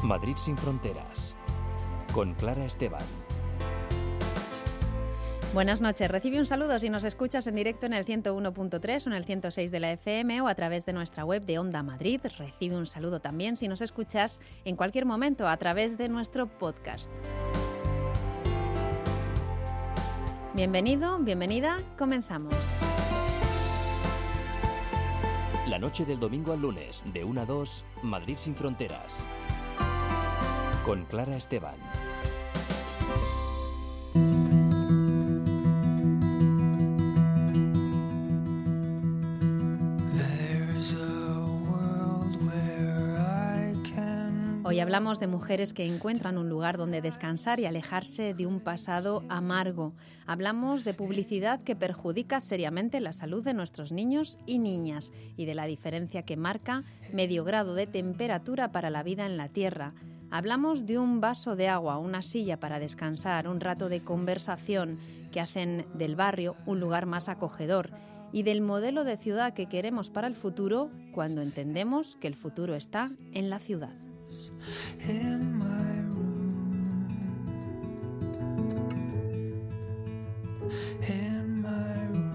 Madrid sin fronteras, con Clara Esteban. Buenas noches. Recibe un saludo si nos escuchas en directo en el 101.3 o en el 106 de la FM o a través de nuestra web de Onda Madrid. Recibe un saludo también si nos escuchas en cualquier momento a través de nuestro podcast. Bienvenido, bienvenida, comenzamos. La noche del domingo al lunes, de 1 a 2, Madrid sin fronteras, con Clara Esteban. Hoy hablamos de mujeres que encuentran un lugar donde descansar y alejarse de un pasado amargo. Hablamos de publicidad que perjudica seriamente la salud de nuestros niños y niñas y de la diferencia que marca medio grado de temperatura para la vida en la Tierra. Hablamos de un vaso de agua, una silla para descansar, un rato de conversación que hacen del barrio un lugar más acogedor y del modelo de ciudad que queremos para el futuro cuando entendemos que el futuro está en la ciudad. In my room, in my room.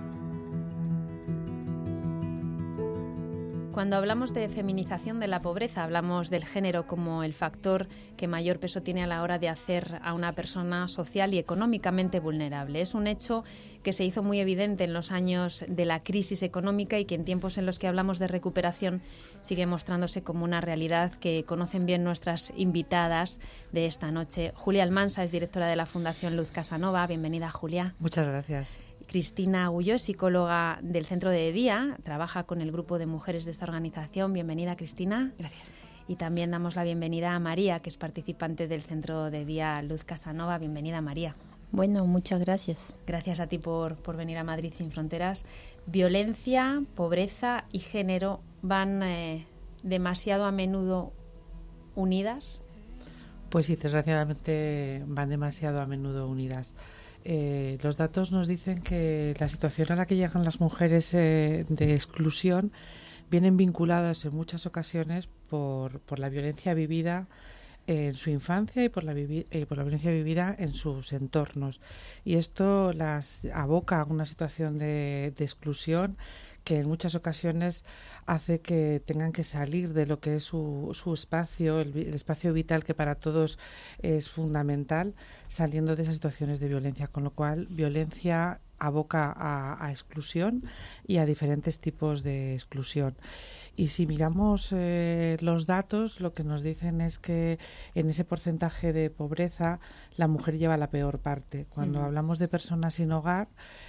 Cuando hablamos de feminización de la pobreza, hablamos del género como el factor que mayor peso tiene a la hora de hacer a una persona social y económicamente vulnerable. Es un hecho que se hizo muy evidente en los años de la crisis económica y que en tiempos en los que hablamos de recuperación sigue mostrándose como una realidad que conocen bien nuestras invitadas de esta noche. Julia Almansa es directora de la Fundación Luz Casanova. Bienvenida, Julia. Muchas gracias. Cristina Agulló es psicóloga del Centro de Día, trabaja con el grupo de mujeres de esta organización. Bienvenida, Cristina. Gracias. Y también damos la bienvenida a María, que es participante del Centro de Día Luz Casanova. Bienvenida, María. Bueno, muchas gracias. Gracias a ti por venir a Madrid sin fronteras. Violencia, pobreza y género van demasiado a menudo unidas. Pues sí, desgraciadamente van demasiado a menudo unidas. Los datos nos dicen que la situación a la que llegan las mujeres de exclusión vienen vinculadas en muchas ocasiones por la violencia vivida en su infancia y por la violencia vivida en sus entornos. Y esto las aboca a una situación de exclusión que en muchas ocasiones hace que tengan que salir de lo que es su espacio, el espacio vital que para todos es fundamental, saliendo de esas situaciones de violencia, con lo cual violencia aboca a exclusión y a diferentes tipos de exclusión. Y si miramos los datos, lo que nos dicen es que en ese porcentaje de pobreza la mujer lleva la peor parte. Cuando hablamos de personas sin hogar,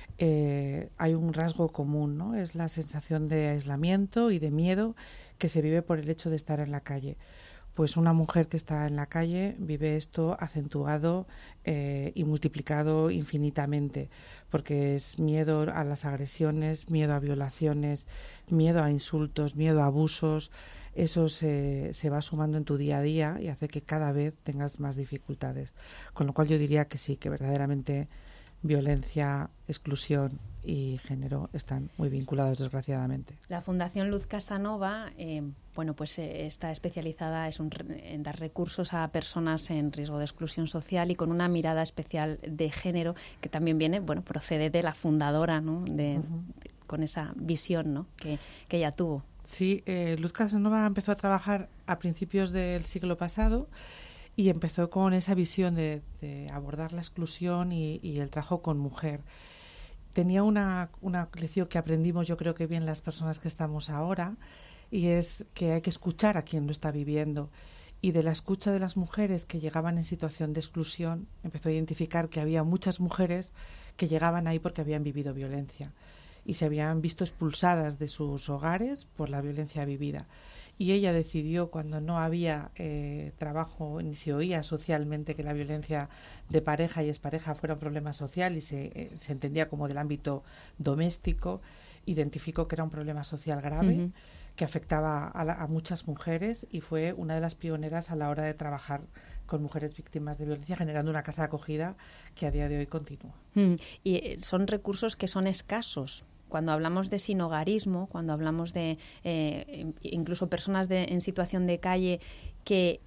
hay un rasgo común, ¿no? Es la sensación de aislamiento y de miedo que se vive por el hecho de estar en la calle. Pues una mujer que está en la calle vive esto acentuado y multiplicado infinitamente, porque es miedo a las agresiones, miedo a violaciones, miedo a insultos, miedo a abusos. Eso se va sumando en tu día a día y hace que cada vez tengas más dificultades. Con lo cual yo diría que sí, que verdaderamente violencia, exclusión y género están muy vinculados, desgraciadamente. La Fundación Luz Casanova está especializada en dar recursos a personas en riesgo de exclusión social y con una mirada especial de género que también procede de la fundadora, ¿no? Con esa visión, ¿no? que ella tuvo. Sí, Luz Casanova empezó a trabajar a principios del siglo pasado y empezó con esa visión de abordar la exclusión y el trabajo con mujer. Tenía una lección que aprendimos, yo creo que bien las personas que estamos ahora, y es que hay que escuchar a quien lo está viviendo. Y de la escucha de las mujeres que llegaban en situación de exclusión, empezó a identificar que había muchas mujeres que llegaban ahí porque habían vivido violencia y se habían visto expulsadas de sus hogares por la violencia vivida. Y ella decidió, cuando no había trabajo ni se oía socialmente que la violencia de pareja y expareja fuera un problema social y se entendía como del ámbito doméstico, identificó que era un problema social grave que afectaba a muchas mujeres y fue una de las pioneras a la hora de trabajar con mujeres víctimas de violencia, generando una casa de acogida que a día de hoy continúa. Y son recursos que son escasos. Cuando hablamos de sinhogarismo, cuando hablamos de incluso personas en situación de calle que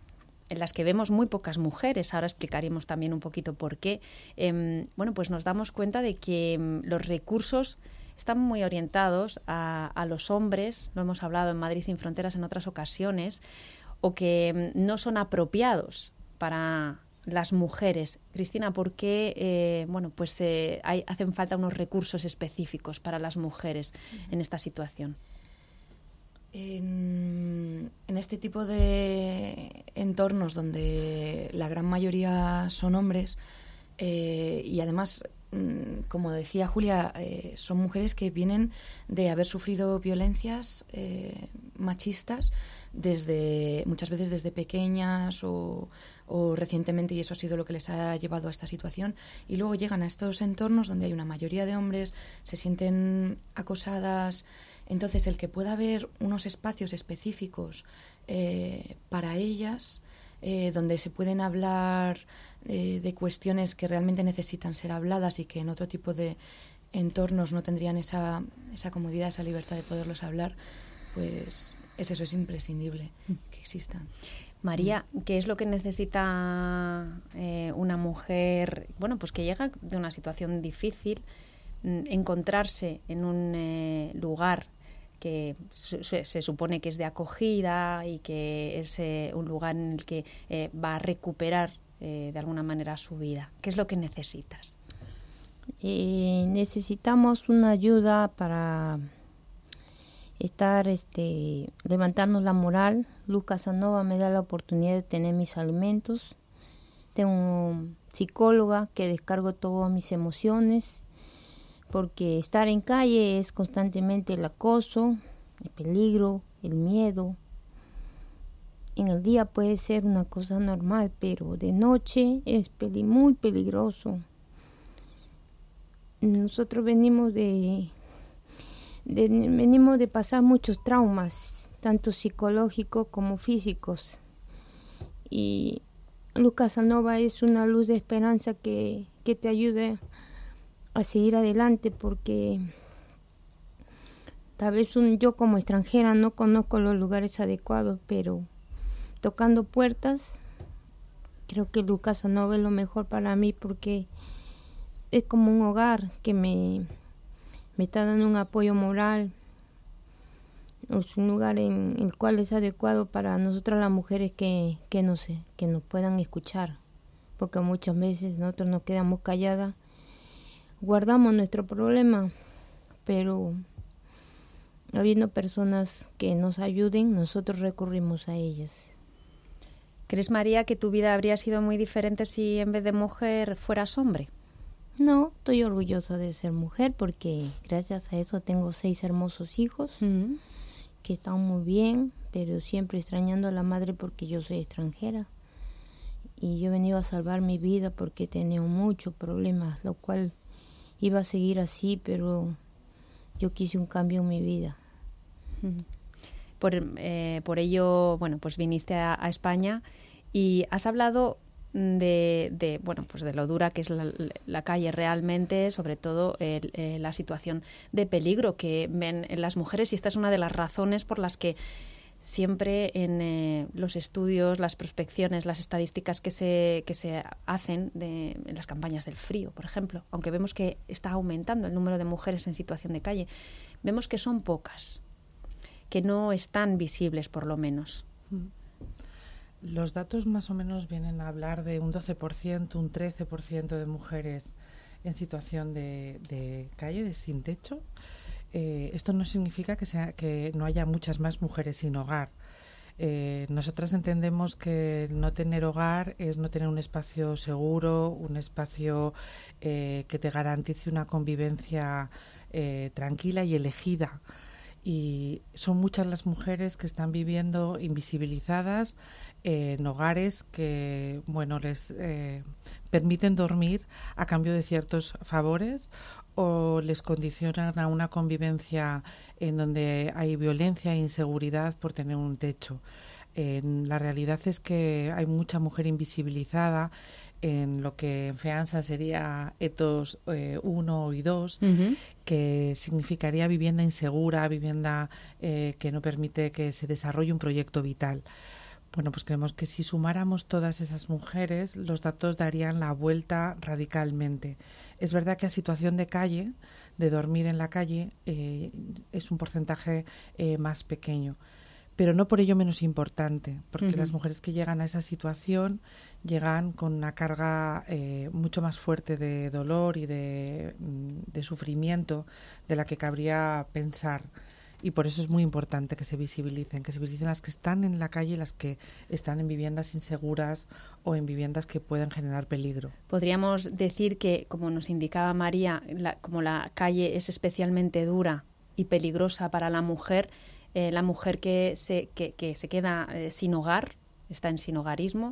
en las que vemos muy pocas mujeres, ahora explicaremos también un poquito por qué, pues nos damos cuenta de que los recursos están muy orientados a los hombres, lo hemos hablado en Madrid sin Fronteras en otras ocasiones, o que no son apropiados para las mujeres. Cristina, ¿por qué hacen falta unos recursos específicos para las mujeres en esta situación? En este tipo de entornos donde la gran mayoría son hombres y además, como decía Julia, son mujeres que vienen de haber sufrido violencias machistas muchas veces desde pequeñas o recientemente, y eso ha sido lo que les ha llevado a esta situación, y luego llegan a estos entornos donde hay una mayoría de hombres, se sienten acosadas. Entonces, el que pueda haber unos espacios específicos para ellas, donde se pueden hablar de cuestiones que realmente necesitan ser habladas y que en otro tipo de entornos no tendrían esa comodidad, esa libertad de poderlos hablar, pues es imprescindible que existan. María, ¿qué es lo que necesita una mujer, pues que llega de una situación difícil, encontrarse en un lugar que se supone que es de acogida y que es un lugar en el que va a recuperar de alguna manera su vida? ¿Qué es lo que necesitas? Necesitamos una ayuda para levantarnos la moral. Luz Casanova me da la oportunidad de tener mis alimentos. Tengo psicóloga que descargo todas mis emociones, porque estar en calle es constantemente el acoso, el peligro, el miedo. En el día puede ser una cosa normal, pero de noche es muy peligroso. Nosotros venimos de pasar muchos traumas, tanto psicológicos como físicos. Y Luz Casanova es una luz de esperanza que te ayuda a seguir adelante, porque tal vez yo como extranjera no conozco los lugares adecuados, pero tocando puertas, creo que Luz Casanova es lo mejor para mí, porque es como un hogar que me está dando un apoyo moral. Es un lugar en el cual es adecuado para nosotras las mujeres que nos puedan escuchar, porque muchas veces nosotros nos quedamos calladas, guardamos nuestro problema, pero habiendo personas que nos ayuden, nosotros recurrimos a ellas. ¿Crees, María, que tu vida habría sido muy diferente si en vez de mujer fueras hombre? No, estoy orgullosa de ser mujer, porque gracias a eso tengo 6 hermosos hijos que están muy bien, pero siempre extrañando a la madre porque yo soy extranjera. Y yo he venido a salvar mi vida porque he tenido muchos problemas, lo cual iba a seguir así, pero yo quise un cambio en mi vida. Por ello, pues viniste a España y has hablado de lo dura que es la calle realmente, sobre todo la situación de peligro que ven en las mujeres, y esta es una de las razones por las que siempre en los estudios, las prospecciones, las estadísticas que se hacen en las campañas del frío, por ejemplo, aunque vemos que está aumentando el número de mujeres en situación de calle, vemos que son pocas, que no están visibles por lo menos. Los datos más o menos vienen a hablar de un 12%, un 13% de mujeres en situación de calle, de sin techo. Esto no significa que no haya muchas más mujeres sin hogar. Nosotras entendemos que no tener hogar es no tener un espacio seguro, un espacio que te garantice una convivencia tranquila y elegida. Y son muchas las mujeres que están viviendo invisibilizadas en hogares que les permiten dormir a cambio de ciertos favores, o les condicionan a una convivencia en donde hay violencia e inseguridad por tener un techo. La realidad es que hay mucha mujer invisibilizada en lo que en FEANSA sería ETOS 1 y 2, que significaría vivienda insegura, vivienda que no permite que se desarrolle un proyecto vital. Bueno, pues creemos que si sumáramos todas esas mujeres, los datos darían la vuelta radicalmente. Es verdad que a situación de calle, de dormir en la calle, es un porcentaje más pequeño, pero no por ello menos importante, porque las mujeres que llegan a esa situación llegan con una carga mucho más fuerte de dolor y de sufrimiento de la que cabría pensar. Y por eso es muy importante que se visibilicen las que están en la calle y las que están en viviendas inseguras o en viviendas que pueden generar peligro. Podríamos decir que, como nos indicaba María, como la calle es especialmente dura y peligrosa para la mujer que se queda sin hogar, está en sinhogarismo,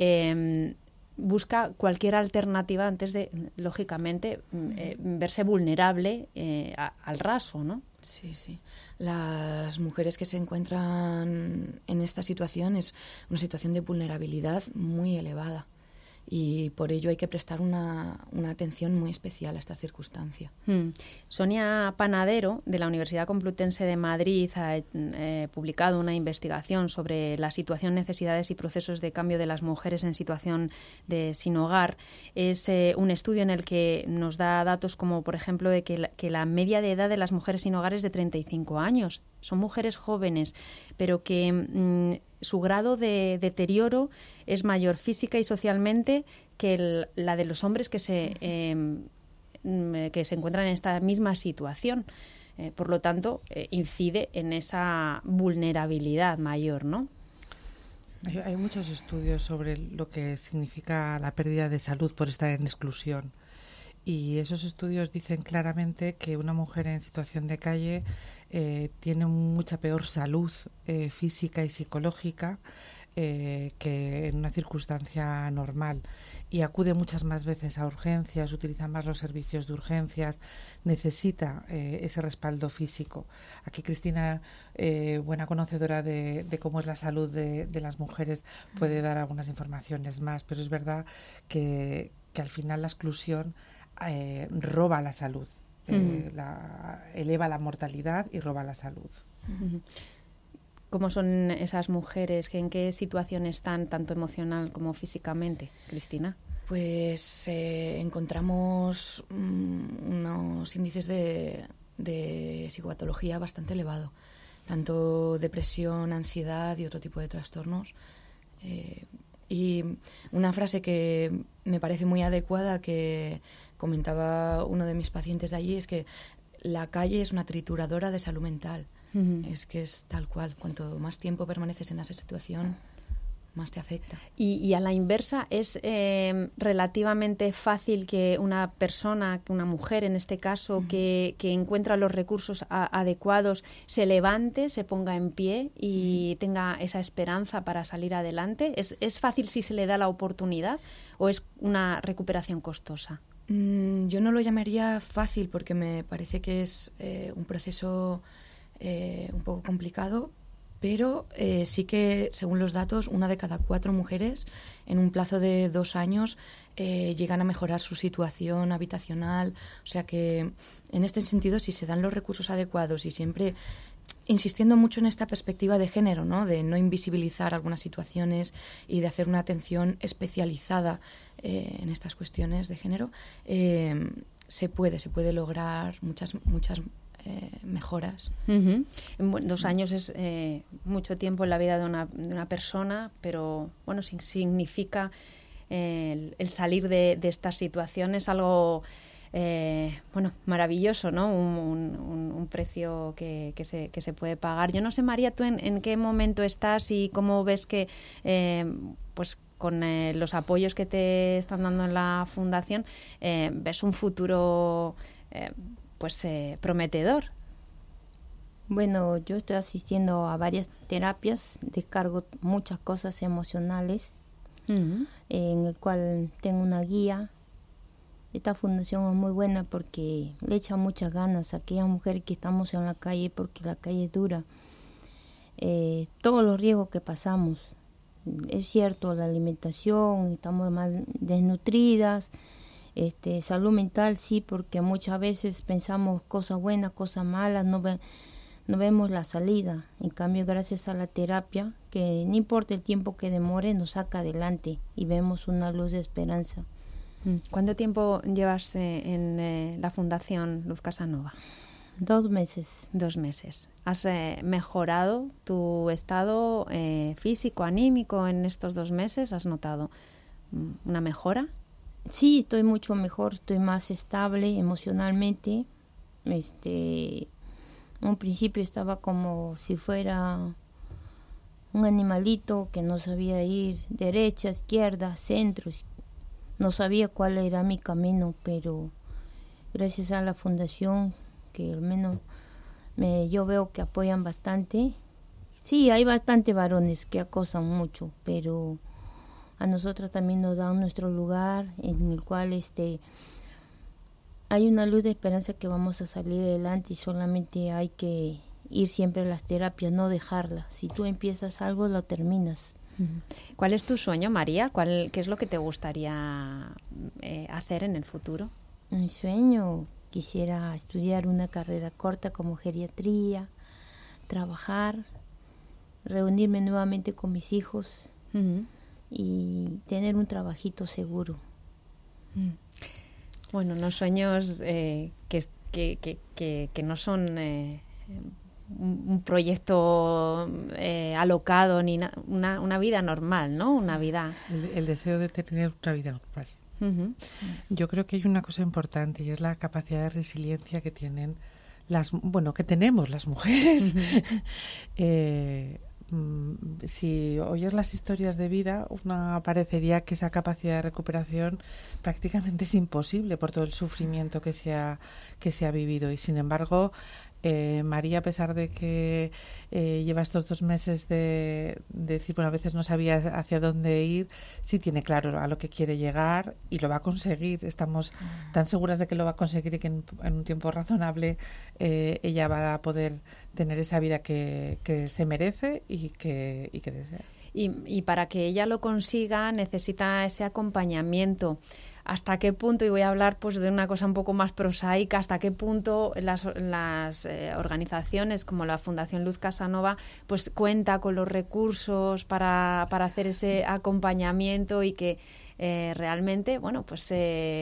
busca cualquier alternativa antes de, lógicamente, verse vulnerable al raso, ¿no? Sí, sí. Las mujeres que se encuentran en esta situación es una situación de vulnerabilidad muy elevada y por ello hay que prestar una atención muy especial a esta circunstancia. Sonia Panadero, de la Universidad Complutense de Madrid, ha publicado una investigación sobre la situación, necesidades y procesos de cambio de las mujeres en situación de sin hogar. Es un estudio en el que nos da datos como, por ejemplo, de que la media de edad de las mujeres sin hogar es de 35 años. Son mujeres jóvenes, pero que su grado de deterioro es mayor física y socialmente que la de los hombres que se encuentran en esta misma situación. Por lo tanto, incide en esa vulnerabilidad mayor, ¿no? Hay muchos estudios sobre lo que significa la pérdida de salud por estar en exclusión. Y esos estudios dicen claramente que una mujer en situación de calle tiene mucha peor salud física y psicológica que en una circunstancia normal, y acude muchas más veces a urgencias, utiliza más los servicios de urgencias, necesita ese respaldo físico. Aquí Cristina, buena conocedora de cómo es la salud de las mujeres, puede dar algunas informaciones más, pero es verdad que al final la exclusión roba la salud, eleva la mortalidad y roba la salud. ¿Cómo son esas mujeres? ¿En qué situación están, tanto emocional como físicamente, Cristina? Pues encontramos unos índices de psicopatología bastante elevado, tanto depresión, ansiedad y otro tipo de trastornos. Y una frase que me parece muy adecuada, que comentaba uno de mis pacientes de allí, es que la calle es una trituradora de salud mental. Es que es tal cual. Cuanto más tiempo permaneces en esa situación, más te afecta. Y a la inversa, ¿es relativamente fácil que una persona, una mujer en este caso, que encuentra los recursos adecuados, se levante, se ponga en pie y tenga esa esperanza para salir adelante? ¿Es fácil si se le da la oportunidad o es una recuperación costosa? Yo no lo llamaría fácil, porque me parece que es un proceso un poco complicado, pero sí que, según los datos, 1 de cada 4 mujeres en un plazo de 2 años llegan a mejorar su situación habitacional. O sea que, en este sentido, si se dan los recursos adecuados y siempre insistiendo mucho en esta perspectiva de género, ¿no? De no invisibilizar algunas situaciones y de hacer una atención especializada en estas cuestiones de género, se puede lograr muchas mejoras. En 2 años es mucho tiempo en la vida de una persona, pero bueno, significa el salir de estas situaciones algo maravilloso, ¿no? Un precio que se puede pagar. Yo no sé, María, tú en qué momento estás y cómo ves que pues con los apoyos que te están dando en la fundación, ves un futuro prometedor. Bueno, yo estoy asistiendo a varias terapias, descargo muchas cosas emocionales, en el cual tengo una guía. Esta fundación es muy buena porque le echa muchas ganas a aquellas mujeres que estamos en la calle, porque la calle es dura. Todos los riesgos que pasamos, es cierto, la alimentación, estamos mal desnutridas, salud mental sí, porque muchas veces pensamos cosas buenas, cosas malas, no no vemos la salida. En cambio, gracias a la terapia, que no importa el tiempo que demore, nos saca adelante y vemos una luz de esperanza. ¿Cuánto tiempo llevas en la Fundación Luz Casanova? 2 meses. 2 meses. ¿Has mejorado tu estado físico, anímico en estos 2 meses? ¿Has notado una mejora? Sí, estoy mucho mejor, estoy más estable emocionalmente. En un principio estaba como si fuera un animalito que no sabía ir derecha, izquierda, centro. No sabía cuál era mi camino, pero gracias a la fundación, que al menos yo veo que apoyan bastante. Sí, hay bastante varones que acosan mucho, pero a nosotros también nos dan nuestro lugar en el cual hay una luz de esperanza que vamos a salir adelante y solamente hay que ir siempre a las terapias, no dejarlas. Si tú empiezas algo, lo terminas. ¿Cuál es tu sueño, María? ¿Qué es lo que te gustaría hacer en el futuro? Mi sueño, quisiera estudiar una carrera corta como geriatría, trabajar, reunirme nuevamente con mis hijos y tener un trabajito seguro. Bueno, unos sueños que no son un proyecto alocado ni una vida normal, ¿no? Una vida... El deseo de tener una vida normal. Yo creo que hay una cosa importante y es la capacidad de resiliencia que tienen que tenemos las mujeres. Si oyes las historias de vida, parecería que esa capacidad de recuperación prácticamente es imposible por todo el sufrimiento que se ha vivido. Y sin embargo, María, a pesar de que lleva estos 2 meses de decir, bueno, a veces no sabía hacia dónde ir, sí tiene claro a lo que quiere llegar y lo va a conseguir. Estamos tan seguras de que lo va a conseguir y que en un tiempo razonable ella va a poder tener esa vida que se merece y que desea. Y para que ella lo consiga necesita ese acompañamiento. ¿Hasta qué punto, y voy a hablar pues de una cosa un poco más prosaica, hasta qué punto las organizaciones como la Fundación Luz Casanova pues cuenta con los recursos para hacer ese acompañamiento y que realmente, bueno, pues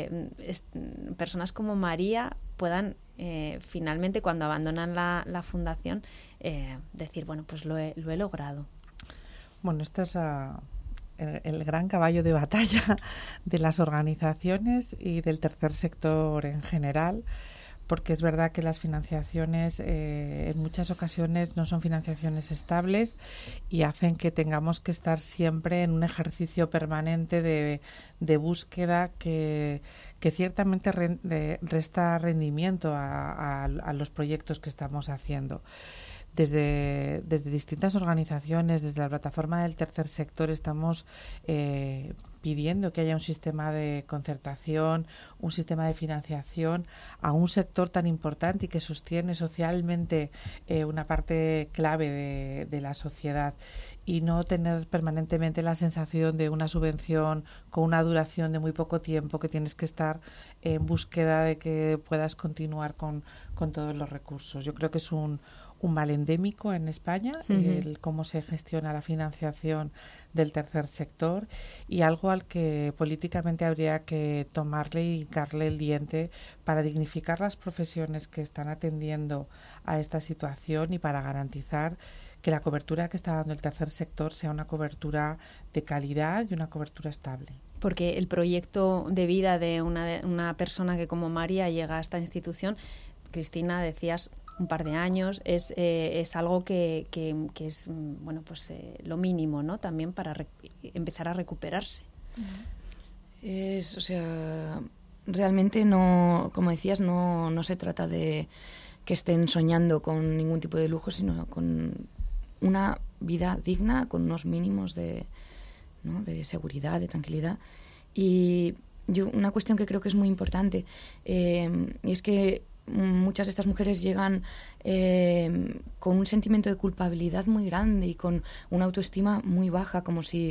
personas como María puedan finalmente, cuando abandonan la fundación, decir, bueno, pues lo he logrado? Bueno, esta es el gran caballo de batalla de las organizaciones y del tercer sector en general, porque es verdad que las financiaciones en muchas ocasiones no son financiaciones estables y hacen que tengamos que estar siempre en un ejercicio permanente de búsqueda que ciertamente resta rendimiento a los proyectos que estamos haciendo. Desde distintas organizaciones, desde la plataforma del tercer sector, estamos pidiendo que haya un sistema de concertación, un sistema de financiación a un sector tan importante y que sostiene socialmente una parte clave de la sociedad, y no tener permanentemente la sensación de una subvención con una duración de muy poco tiempo, que tienes que estar en búsqueda de que puedas continuar con todos los recursos. Yo creo que es un mal endémico en España, el cómo se gestiona la financiación del tercer sector, y algo al que políticamente habría que tomarle y hincarle el diente para dignificar las profesiones que están atendiendo a esta situación y para garantizar que la cobertura que está dando el tercer sector sea una cobertura de calidad y una cobertura estable. Porque el proyecto de vida de una persona que como María llega a esta institución, Cristina, decías, un par de años, es algo que es, bueno, pues lo mínimo, ¿no? También para empezar a recuperarse. O sea, realmente no, como decías, no se trata de que estén soñando con ningún tipo de lujo, sino con una vida digna, con unos mínimos de seguridad, de tranquilidad. Y una cuestión que creo que es muy importante, y es que muchas de estas mujeres llegan con un sentimiento de culpabilidad muy grande y con una autoestima muy baja, como si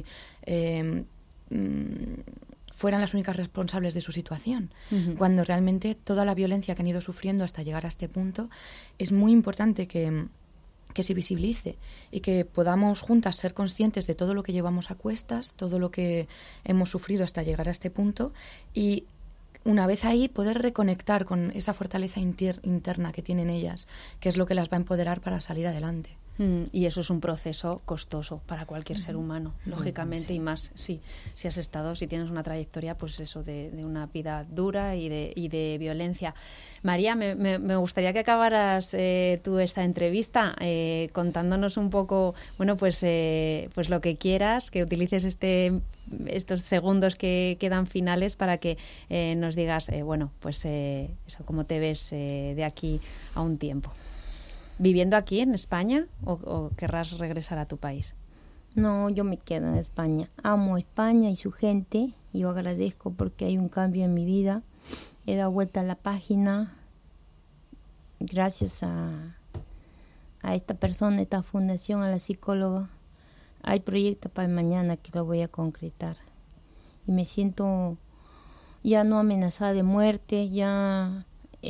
fueran las únicas responsables de su situación, cuando realmente toda la violencia que han ido sufriendo hasta llegar a este punto, es muy importante que que se visibilice y que podamos juntas ser conscientes de todo lo que llevamos a cuestas, todo lo que hemos sufrido hasta llegar a este punto, y una vez ahí poder reconectar con esa fortaleza interna que tienen ellas, que es lo que las va a empoderar para salir adelante. Y eso es un proceso costoso para cualquier ser humano, lógicamente, y más si has estado, si tienes una trayectoria, pues eso, de una vida dura y de violencia. María, me gustaría que acabaras tú esta entrevista contándonos un poco, bueno, pues lo que quieras, que utilices estos segundos que quedan finales para que nos digas, bueno, pues eso, cómo te ves de aquí a un tiempo. ¿Viviendo aquí en España o querrás regresar a tu país? No, yo me quedo en España. Amo España y su gente. Yo agradezco porque hay un cambio en mi vida. He dado vuelta a la página gracias a esta persona, esta fundación, a la psicóloga. Hay proyectos para mañana que lo voy a concretar. Y me siento ya no amenazada de muerte, ya...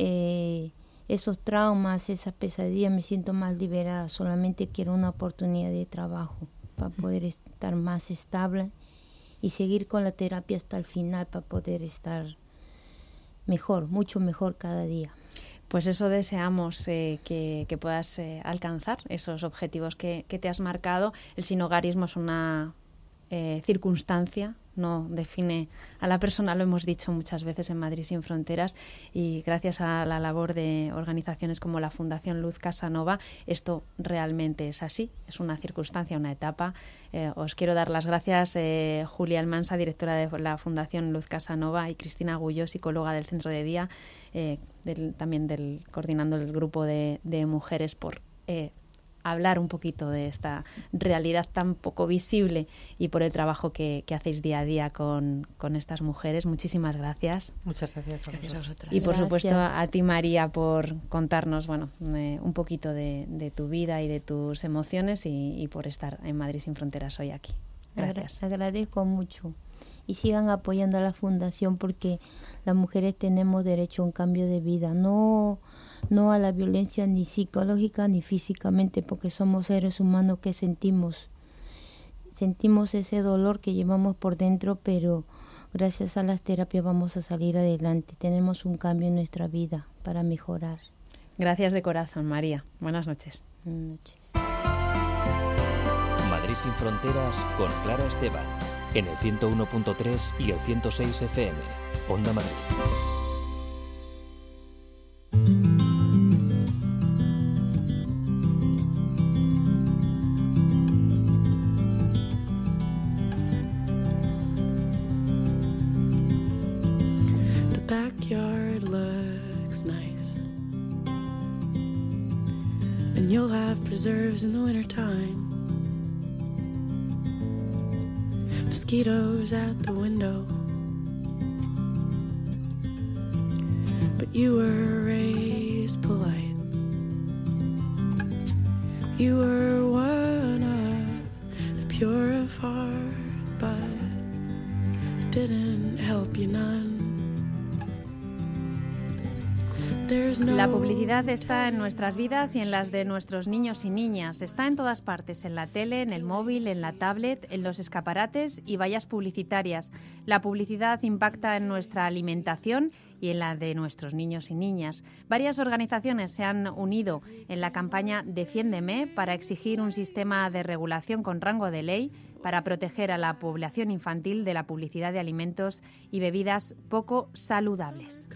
esos traumas, esas pesadillas, me siento más liberada. Solamente quiero una oportunidad de trabajo para poder estar más estable y seguir con la terapia hasta el final para poder estar mejor, mucho mejor cada día. Pues eso deseamos, que puedas alcanzar esos objetivos que te has marcado. El sinhogarismo es una circunstancia, no define a la persona, lo hemos dicho muchas veces en Madrid Sin Fronteras, y gracias a la labor de organizaciones como la Fundación Luz Casanova, esto realmente es así, es una circunstancia, una etapa. Os quiero dar las gracias, Julia Almansa, directora de la Fundación Luz Casanova, y Cristina Agulló, psicóloga del Centro de Día, también coordinando el grupo de mujeres, por hablar un poquito de esta realidad tan poco visible y por el trabajo que hacéis día a día con estas mujeres. Muchísimas gracias. Muchas gracias. Gracias a vosotras. Y por Gracias. supuesto a ti, María, por contarnos, bueno, un poquito de tu vida y de tus emociones y por estar en Madrid Sin Fronteras hoy aquí. Gracias. Agradezco mucho. Y sigan apoyando a la fundación porque las mujeres tenemos derecho a un cambio de vida, no a la violencia ni psicológica ni físicamente, porque somos seres humanos que sentimos ese dolor que llevamos por dentro, pero gracias a las terapias vamos a salir adelante. Tenemos un cambio en nuestra vida para mejorar. Gracias de corazón, María. Buenas noches. Buenas noches. Madrid Sin Fronteras con Clara Esteban, en el 101.3 y el 106 FM. Onda Madrid. The backyard looks nice, and you'll have preserves in the wintertime. Mosquitoes at the window, but you were raised polite. You were one of the pure of heart, but didn't help you none. La publicidad está en nuestras vidas y en las de nuestros niños y niñas. Está en todas partes, en la tele, en el móvil, en la tablet, en los escaparates y vallas publicitarias. La publicidad impacta en nuestra alimentación y en la de nuestros niños y niñas. Varias organizaciones se han unido en la campaña Defiéndeme para exigir un sistema de regulación con rango de ley para proteger a la población infantil de la publicidad de alimentos y bebidas poco saludables.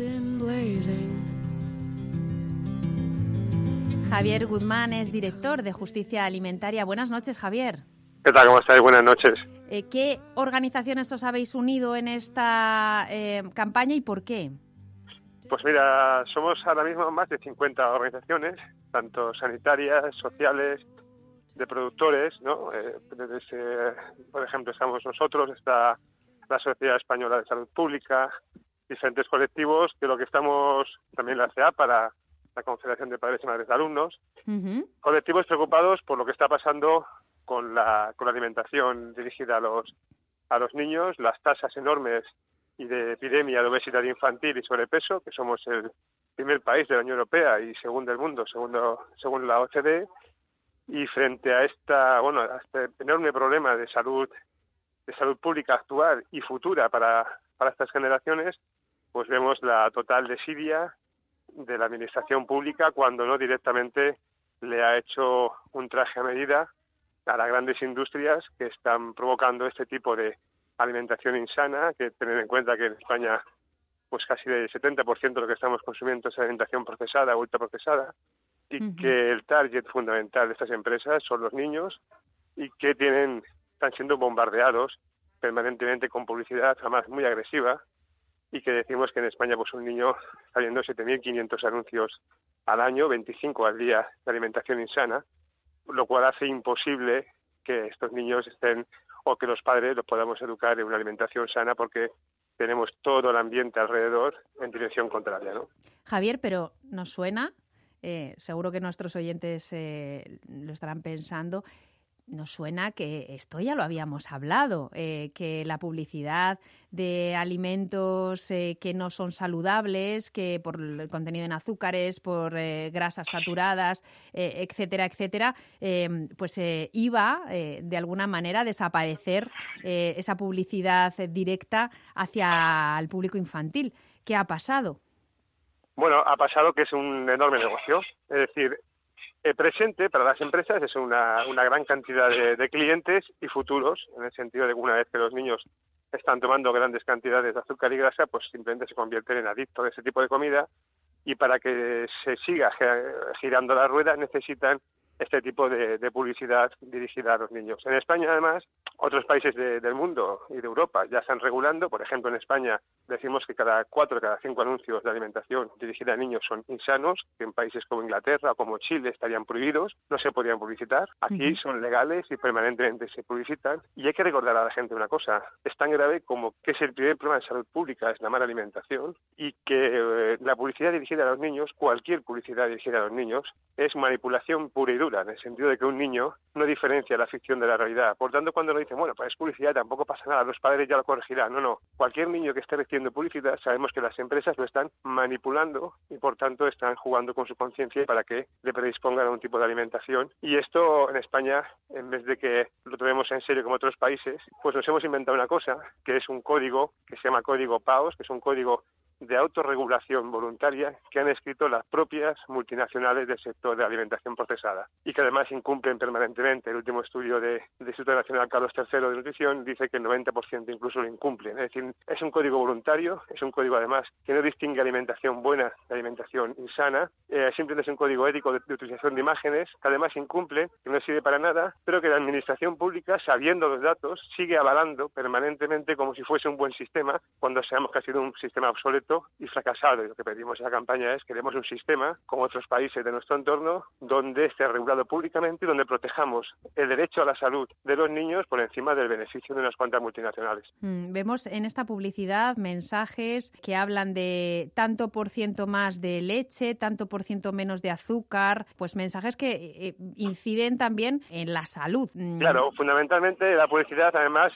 Javier Guzmán es director de Justicia Alimentaria. Buenas noches, Javier. ¿Qué tal? ¿Cómo estáis? Buenas noches. ¿Qué organizaciones os habéis unido en esta campaña y por qué? Pues mira, somos ahora mismo más de 50 organizaciones, tanto sanitarias, sociales, de productores, ¿no? Por ejemplo, estamos nosotros, está la Sociedad Española de Salud Pública, diferentes colectivos, que lo que estamos, también la CEA, para la Confederación de Padres y Madres de Alumnos, colectivos preocupados por lo que está pasando con la alimentación dirigida a los niños, las tasas enormes y de epidemia de obesidad infantil y sobrepeso, que somos el primer país de la Unión Europea y segundo del mundo, según la OCDE, Y frente a a este enorme problema de salud pública actual y futura para estas generaciones, pues vemos la total desidia de la administración pública cuando no directamente le ha hecho un traje a medida a las grandes industrias que están provocando este tipo de alimentación insana, que tener en cuenta que en España pues casi del 70% de lo que estamos consumiendo es alimentación procesada o ultraprocesada, y que el target fundamental de estas empresas son los niños y que están siendo bombardeados permanentemente con publicidad, además muy agresiva, y que decimos que en España pues un niño está viendo 7.500 anuncios al año, 25 al día de alimentación insana, lo cual hace imposible que estos niños estén o que los padres los podamos educar en una alimentación sana porque tenemos todo el ambiente alrededor en dirección contraria, ¿no? Javier, pero nos suena, seguro que nuestros oyentes lo estarán pensando, nos suena que esto ya lo habíamos hablado, que la publicidad de alimentos que no son saludables, que por el contenido en azúcares, por grasas saturadas, etcétera, etcétera, pues iba de alguna manera a desaparecer esa publicidad directa hacia el público infantil. ¿Qué ha pasado? Bueno, ha pasado que es un enorme negocio, es decir, presente para las empresas es una gran cantidad de clientes y futuros, en el sentido de que una vez que los niños están tomando grandes cantidades de azúcar y grasa, pues simplemente se convierten en adictos de ese tipo de comida, y para que se siga girando la rueda necesitan este tipo de publicidad dirigida a los niños. En España, además, otros países del mundo y de Europa ya están regulando. Por ejemplo, en España decimos que cada 4 de cada 5 anuncios de alimentación dirigida a niños son insanos, que en países como Inglaterra o como Chile estarían prohibidos, no se podrían publicitar. Aquí son legales y permanentemente se publicitan. Y hay que recordar a la gente una cosa, es tan grave como que es el primer problema de salud pública, es la mala alimentación, y que la publicidad dirigida a los niños, cualquier publicidad dirigida a los niños, es manipulación pura y dura, en el sentido de que un niño no diferencia la ficción de la realidad. Por tanto, cuando nos dicen, bueno, pues es publicidad, tampoco pasa nada, los padres ya lo corregirán. No. Cualquier niño que esté recibiendo publicidad, sabemos que las empresas lo están manipulando y, por tanto, están jugando con su conciencia para que le predispongan a un tipo de alimentación. Y esto, en España, en vez de que lo tomemos en serio como otros países, pues nos hemos inventado una cosa, que es un código que se llama código PAOS, que es un código de autorregulación voluntaria que han escrito las propias multinacionales del sector de alimentación procesada y que además incumplen permanentemente. El último estudio del Instituto Nacional Carlos III de Nutrición dice que el 90% incluso lo incumplen. Es decir, es un código voluntario, es un código además que no distingue alimentación buena de alimentación insana, simplemente es un código ético de utilización de imágenes que además incumple, que no sirve para nada, pero que la administración pública, sabiendo los datos, sigue avalando permanentemente como si fuese un buen sistema, cuando sabemos que ha sido un sistema obsoleto y fracasado. Y lo que pedimos en la campaña es queremos un sistema, como otros países de nuestro entorno, donde esté regulado públicamente y donde protejamos el derecho a la salud de los niños por encima del beneficio de unas cuantas multinacionales. Vemos en esta publicidad mensajes que hablan de tanto por ciento más de leche, tanto por ciento menos de azúcar, pues mensajes que inciden también en la salud. Claro, fundamentalmente la publicidad, además,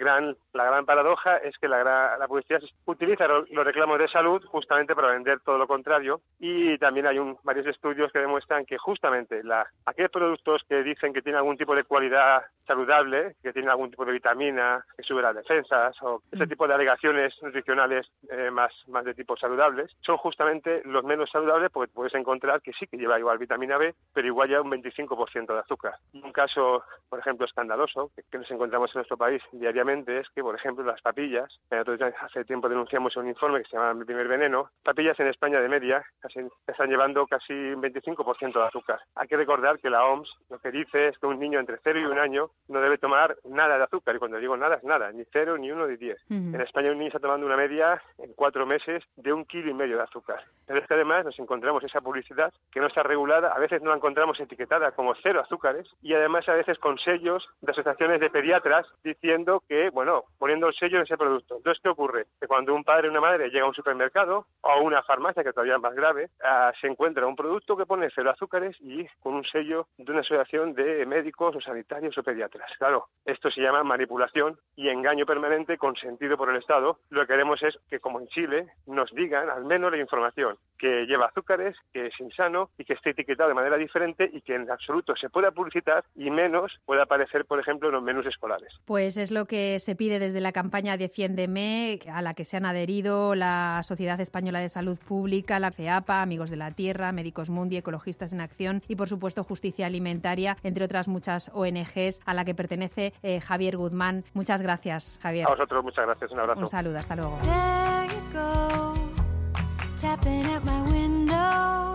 la gran paradoja es que la publicidad utiliza los reclamos de salud justamente para vender todo lo contrario, y también hay varios estudios que demuestran que justamente aquellos productos que dicen que tienen algún tipo de cualidad saludable, que tienen algún tipo de vitamina que sube las defensas o ese tipo de alegaciones nutricionales más de tipo saludables, son justamente los menos saludables, porque puedes encontrar que sí que lleva igual vitamina B, pero igual lleva un 25% de azúcar. Un caso, por ejemplo, escandaloso que nos encontramos en nuestro país diariamente es que, por ejemplo, las papillas, nosotros hace tiempo denunciamos un informe que se llama Mi primer veneno, papillas en España de media están llevando casi un 25% de azúcar. Hay que recordar que la OMS lo que dice es que un niño entre 0 y 1 año no debe tomar nada de azúcar, y cuando digo nada es nada, ni 0, ni 1, ni 10. En España un niño está tomando una media en 4 meses de 1,5 kilos de azúcar. Pero es que además nos encontramos esa publicidad que no está regulada, a veces no la encontramos etiquetada como 0 azúcares, y además a veces con sellos de asociaciones de pediatras diciendo que, poniendo el sello en ese producto. Entonces, ¿qué ocurre? Que cuando un padre o una madre llega a un supermercado o a una farmacia, que todavía es más grave, se encuentra un producto que pone 0 azúcares y con un sello de una asociación de médicos o sanitarios o pediatras. Claro, esto se llama manipulación y engaño permanente consentido por el Estado. Lo que queremos es que, como en Chile, nos digan al menos la información. que lleva azúcares, que es insano y que esté etiquetado de manera diferente y que en absoluto se pueda publicitar y menos pueda aparecer, por ejemplo, en los menús escolares. Pues es lo que se pide desde la campaña Defiéndeme, a la que se han adherido la Sociedad Española de Salud Pública, la FEAPA, Amigos de la Tierra, Médicos Mundi, Ecologistas en Acción y, por supuesto, Justicia Alimentaria, entre otras muchas ONGs, a la que pertenece Javier Guzmán. Muchas gracias, Javier. A vosotros, muchas gracias. Un abrazo. Un saludo, hasta luego. There you go, tapping at my window.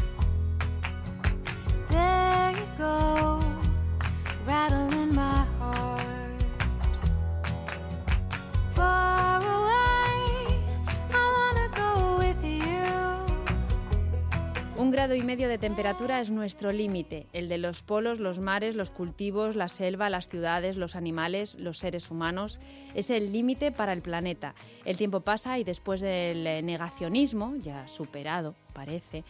There you go, rattling my heart. Far away, I wanna go with you. 1,5 grados de temperatura es nuestro límite, el de los polos, los mares, los cultivos, la selva, las ciudades, los animales, los seres humanos. Es el límite para el planeta. El tiempo pasa y después del negacionismo, ya superado, parece,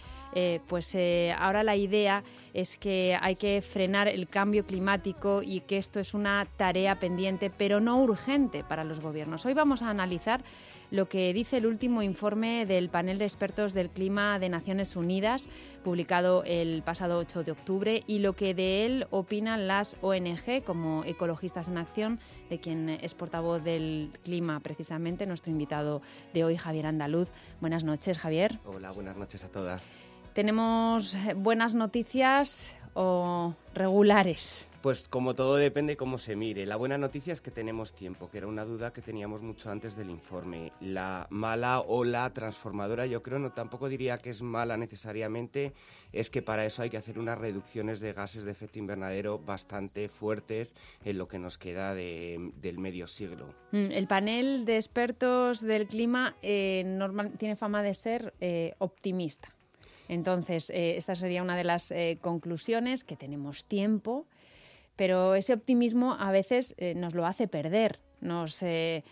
ahora la idea es que hay que frenar el cambio climático y que esto es una tarea pendiente, pero no urgente para los gobiernos. Hoy vamos a analizar lo que dice el último informe del panel de expertos del clima de Naciones Unidas, publicado el pasado 8 de octubre, y lo que de él opinan las ONG, como Ecologistas en Acción, de quien es portavoz del clima, precisamente, nuestro invitado de hoy, Javier Andaluz. Buenas noches, Javier. Hola, buenas noches a todas. ¿Tenemos buenas noticias o regulares? Pues como todo depende cómo se mire. La buena noticia es que tenemos tiempo, que era una duda que teníamos mucho antes del informe. La mala ola transformadora, yo creo, tampoco diría que es mala necesariamente, es que para eso hay que hacer unas reducciones de gases de efecto invernadero bastante fuertes en lo que nos queda del medio siglo. El panel de expertos del clima tiene fama de ser optimista. Entonces, esta sería una de las conclusiones, que tenemos tiempo, pero ese optimismo a veces nos lo hace perder, no nos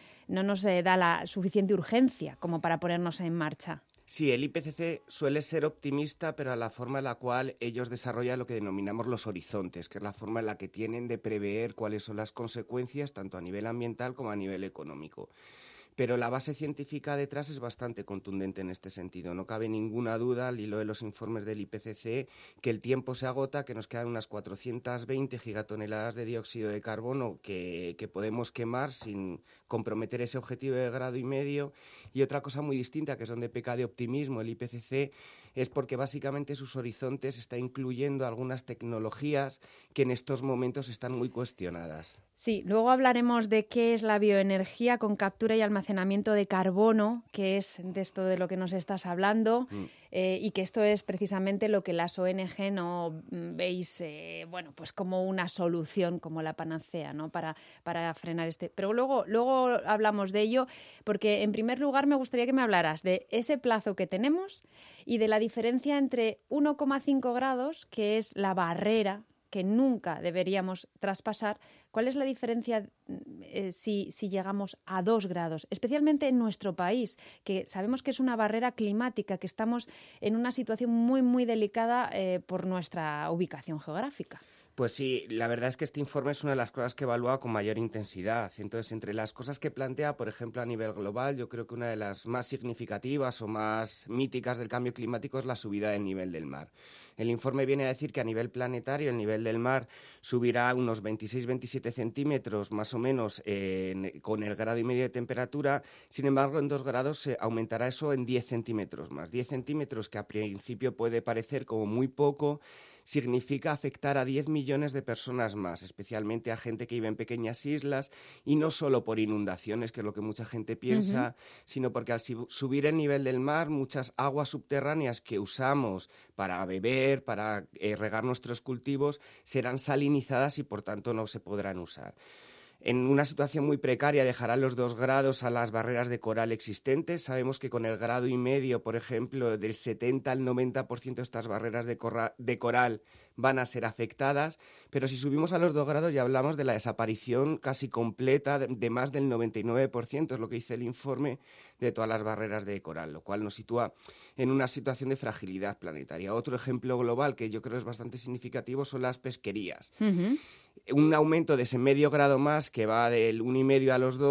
da la suficiente urgencia como para ponernos en marcha. Sí, el IPCC suele ser optimista, pero a la forma en la cual ellos desarrollan lo que denominamos los horizontes, que es la forma en la que tienen de prever cuáles son las consecuencias, tanto a nivel ambiental como a nivel económico. Pero la base científica detrás es bastante contundente en este sentido. No cabe ninguna duda, al hilo de los informes del IPCC, que el tiempo se agota, que nos quedan unas 420 gigatoneladas de dióxido de carbono que podemos quemar sin comprometer ese objetivo de 1,5 grados. Y otra cosa muy distinta, que es donde peca de optimismo el IPCC, es porque básicamente sus horizontes está incluyendo algunas tecnologías que en estos momentos están muy cuestionadas. Sí, luego hablaremos de qué es la bioenergía con captura y almacenamiento de carbono, que es de esto de lo que nos estás hablando, y que esto es precisamente lo que las ONG no veis pues como una solución, como la panacea, ¿no? para frenar este. Pero luego hablamos de ello, porque en primer lugar me gustaría que me hablaras de ese plazo que tenemos y de la diferencia entre 1,5 grados, que es la barrera que nunca deberíamos traspasar. ¿Cuál es la diferencia si llegamos a 2 grados? Especialmente en nuestro país, que sabemos que es una barrera climática, que estamos en una situación muy, muy delicada por nuestra ubicación geográfica. Pues sí, la verdad es que este informe es una de las cosas que evalúa con mayor intensidad. Entonces, entre las cosas que plantea, por ejemplo, a nivel global, yo creo que una de las más significativas o más míticas del cambio climático es la subida del nivel del mar. El informe viene a decir que a nivel planetario el nivel del mar subirá unos 26-27 centímetros más o menos con el 1,5 grados de temperatura. Sin embargo, en 2 grados se aumentará eso en 10 centímetros más. 10 centímetros que a principio puede parecer como muy poco, significa afectar a 10 millones de personas más, especialmente a gente que vive en pequeñas islas, y no solo por inundaciones, que es lo que mucha gente piensa, sino porque al subir el nivel del mar, muchas aguas subterráneas que usamos para beber, para regar nuestros cultivos, serán salinizadas y por tanto no se podrán usar. En una situación muy precaria dejarán los 2 grados a las barreras de coral existentes. Sabemos que con el 1,5 grados, por ejemplo, del 70 al 90% de estas barreras de coral van a ser afectadas, pero si subimos a los 2 grados ya hablamos de la desaparición casi completa de más del 99%, es lo que dice el informe, de todas las barreras de coral, lo cual nos sitúa en una situación de fragilidad planetaria. Otro ejemplo global que yo creo es bastante significativo son las pesquerías. Un aumento de ese 0,5 grado más, que va del 1,5 a los 2,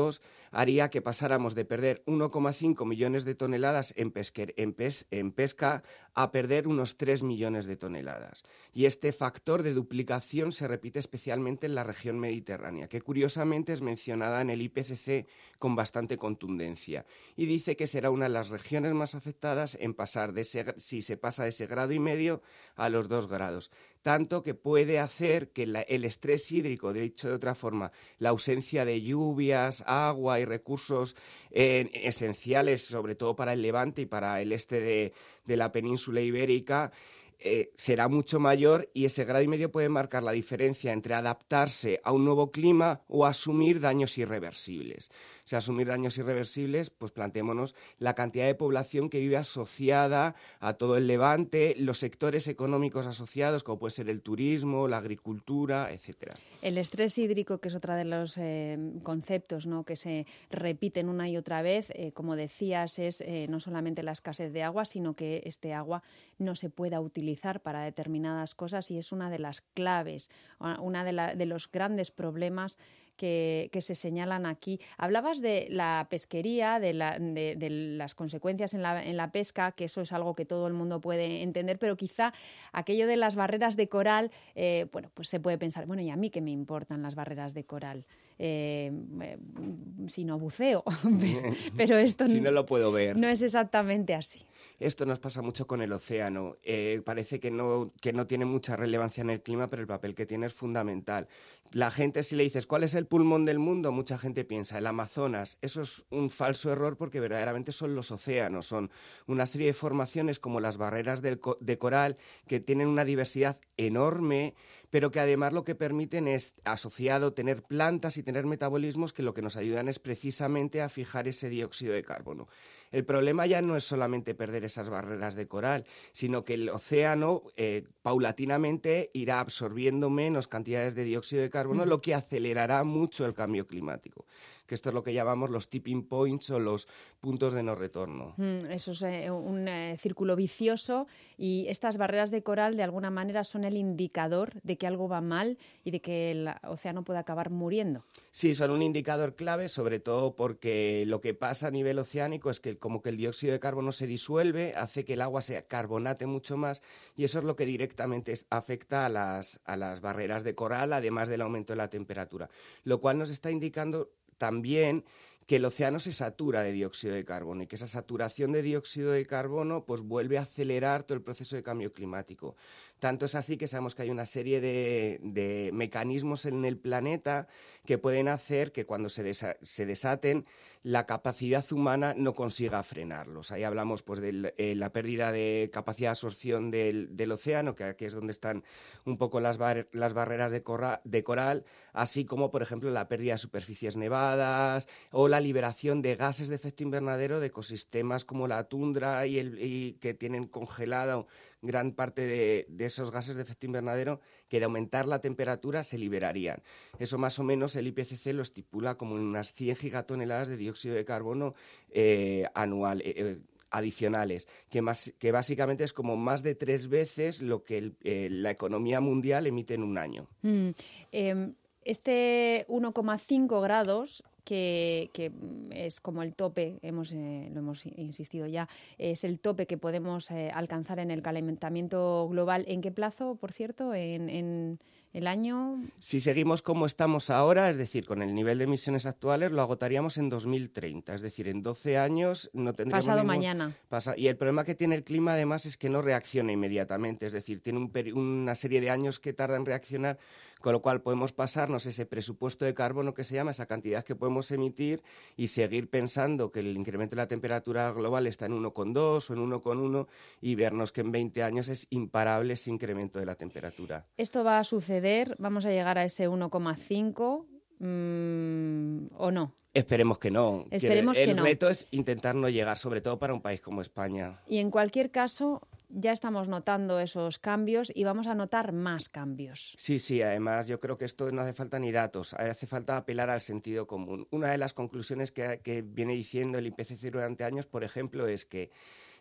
haría que pasáramos de perder 1,5 millones de toneladas en pesca a perder unos 3 millones de toneladas. Y este factor de duplicación se repite especialmente en la región mediterránea, que curiosamente es mencionada en el IPCC con bastante contundencia. Y dice que será una de las regiones más afectadas en pasar si se pasa de ese 1,5 grados a los 2 grados. Tanto que puede hacer que el estrés hídrico, dicho de otra forma, la ausencia de lluvias, agua y recursos esenciales, sobre todo para el Levante y para el este de la península ibérica, será mucho mayor, y ese 1,5 grados puede marcar la diferencia entre adaptarse a un nuevo clima o asumir daños irreversibles. O sea, asumir daños irreversibles, pues planteémonos la cantidad de población que vive asociada a todo el Levante, los sectores económicos asociados, como puede ser el turismo, la agricultura, etcétera. El estrés hídrico, que es otro de los conceptos, ¿no?, que se repiten una y otra vez, como decías, es no solamente la escasez de agua, sino que este agua no se pueda utilizar para determinadas cosas, y es una de las claves, una de los grandes problemas que se señalan aquí. Hablabas de la pesquería, de las consecuencias en la pesca, que eso es algo que todo el mundo puede entender, pero quizá aquello de las barreras de coral, pues se puede pensar, bueno, ¿y a mí qué me importan las barreras de coral? Si no buceo, pero esto si no lo puedo ver. No es exactamente así. Esto nos pasa mucho con el océano. Parece que no tiene mucha relevancia en el clima, pero el papel que tiene es fundamental. La gente, si le dices, ¿cuál es el pulmón del mundo?, mucha gente piensa, el Amazonas. Eso es un falso error, porque verdaderamente son los océanos. Son una serie de formaciones como las barreras de coral, que tienen una diversidad enorme, pero que además lo que permiten es, asociado, tener plantas y tener metabolismos que lo que nos ayudan es precisamente a fijar ese dióxido de carbono. El problema ya no es solamente perder esas barreras de coral, sino que el océano paulatinamente irá absorbiendo menos cantidades de dióxido de carbono, lo que acelerará mucho el cambio climático, que esto es lo que llamamos los tipping points o los puntos de no retorno. Eso es un círculo vicioso, y estas barreras de coral de alguna manera son el indicador de que algo va mal y de que el océano puede acabar muriendo. Sí, son un indicador clave, sobre todo porque lo que pasa a nivel oceánico es que como que el dióxido de carbono se disuelve, hace que el agua se carbonate mucho más, y eso es lo que directamente afecta a las barreras de coral, además del aumento de la temperatura, lo cual nos está indicando también que el océano se satura de dióxido de carbono, y que esa saturación de dióxido de carbono pues vuelve a acelerar todo el proceso de cambio climático. Tanto es así que sabemos que hay una serie de mecanismos en el planeta que pueden hacer que cuando se desaten, la capacidad humana no consiga frenarlos. Ahí hablamos pues de la pérdida de capacidad de absorción del océano, que aquí es donde están un poco las barreras de coral, así como, por ejemplo, la pérdida de superficies nevadas o la liberación de gases de efecto invernadero de ecosistemas como la tundra y que tienen congelado gran parte de esos gases de efecto invernadero, que de aumentar la temperatura se liberarían. Eso más o menos el IPCC lo estipula como en unas 100 gigatoneladas de dióxido de carbono anual, adicionales, que básicamente es como más de 3 veces lo que la economía mundial emite en un año. Este 1,5 grados, que es como el tope, lo hemos insistido ya, es el tope que podemos alcanzar en el calentamiento global. ¿En qué plazo, por cierto? ¿En el año? Si seguimos como estamos ahora, es decir, con el nivel de emisiones actuales, lo agotaríamos en 2030. Es decir, en 12 años no tendríamos... Pasado mañana. Y el problema que tiene el clima, además, es que no reacciona inmediatamente. Es decir, tiene una serie de años que tarda en reaccionar, con lo cual podemos pasarnos ese presupuesto de carbono que se llama, esa cantidad que podemos emitir, y seguir pensando que el incremento de la temperatura global está en 1,2 o en 1,1, y vernos que en 20 años es imparable ese incremento de la temperatura. ¿Esto va a suceder? ¿Vamos a llegar a ese 1,5 o no? Esperemos que no. Esperemos que no. El reto es intentar no llegar, sobre todo para un país como España. Y en cualquier caso, ya estamos notando esos cambios y vamos a notar más cambios. Sí, además yo creo que esto no hace falta ni datos, hace falta apelar al sentido común. Una de las conclusiones que viene diciendo el IPCC durante años, por ejemplo, es que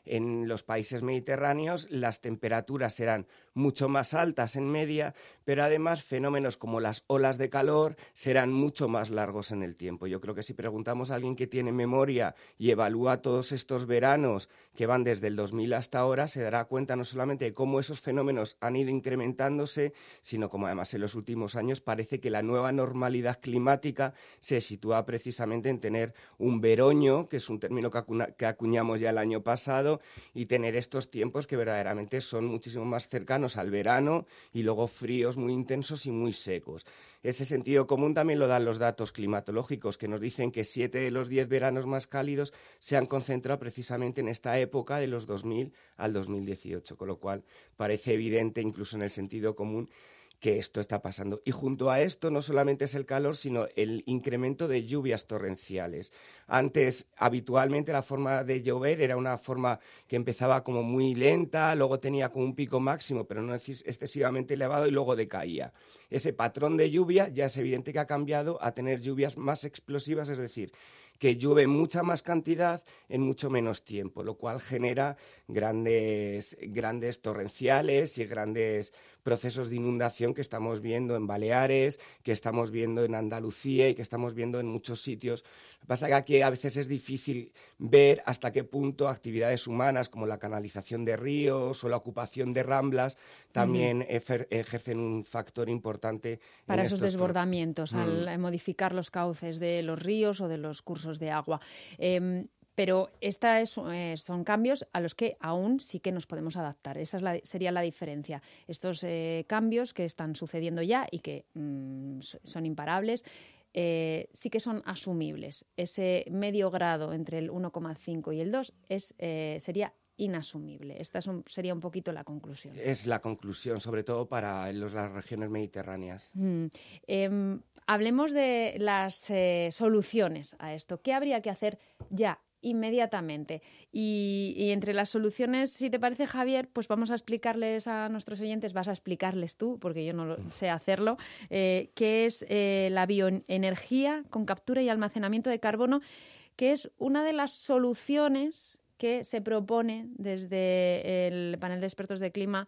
En los países mediterráneos las temperaturas serán mucho más altas en media, pero además fenómenos como las olas de calor serán mucho más largos en el tiempo. Yo creo que si preguntamos a alguien que tiene memoria y evalúa todos estos veranos que van desde el 2000 hasta ahora, se dará cuenta no solamente de cómo esos fenómenos han ido incrementándose, sino como además en los últimos años parece que la nueva normalidad climática se sitúa precisamente en tener un veroño, que es un término que acuñamos ya el año pasado, y tener estos tiempos que verdaderamente son muchísimo más cercanos al verano y luego fríos muy intensos y muy secos. Ese sentido común también lo dan los datos climatológicos, que nos dicen que 7 de los 10 veranos más cálidos se han concentrado precisamente en esta época de los 2000 al 2018, con lo cual parece evidente, incluso en el sentido común, que esto está pasando. Y junto a esto no solamente es el calor, sino el incremento de lluvias torrenciales. Antes, habitualmente, la forma de llover era una forma que empezaba como muy lenta, luego tenía como un pico máximo, pero no excesivamente elevado, y luego decaía. Ese patrón de lluvia ya es evidente que ha cambiado a tener lluvias más explosivas, es decir, que llueve mucha más cantidad en mucho menos tiempo, lo cual genera grandes torrenciales y grandes procesos de inundación que estamos viendo en Baleares, que estamos viendo en Andalucía y que estamos viendo en muchos sitios. Lo que pasa es que aquí a veces es difícil ver hasta qué punto actividades humanas como la canalización de ríos o la ocupación de ramblas también ejercen un factor importante para esos desbordamientos, al modificar los cauces de los ríos o de los cursos de agua. Pero son cambios a los que aún sí que nos podemos adaptar. Esa sería la diferencia. Estos cambios que están sucediendo ya y que son imparables, sí que son asumibles. Ese medio grado entre el 1,5 y el 2 sería inasumible. Esta sería un poquito la conclusión. Es la conclusión, sobre todo para las regiones mediterráneas. Hablemos de las soluciones a esto. ¿Qué habría que hacer ya, inmediatamente? Y entre las soluciones, si te parece, Javier, pues vamos a explicarles a nuestros oyentes, vas a explicarles tú, porque yo no sé hacerlo, qué es la bioenergía con captura y almacenamiento de carbono, que es una de las soluciones que se propone desde el panel de expertos de clima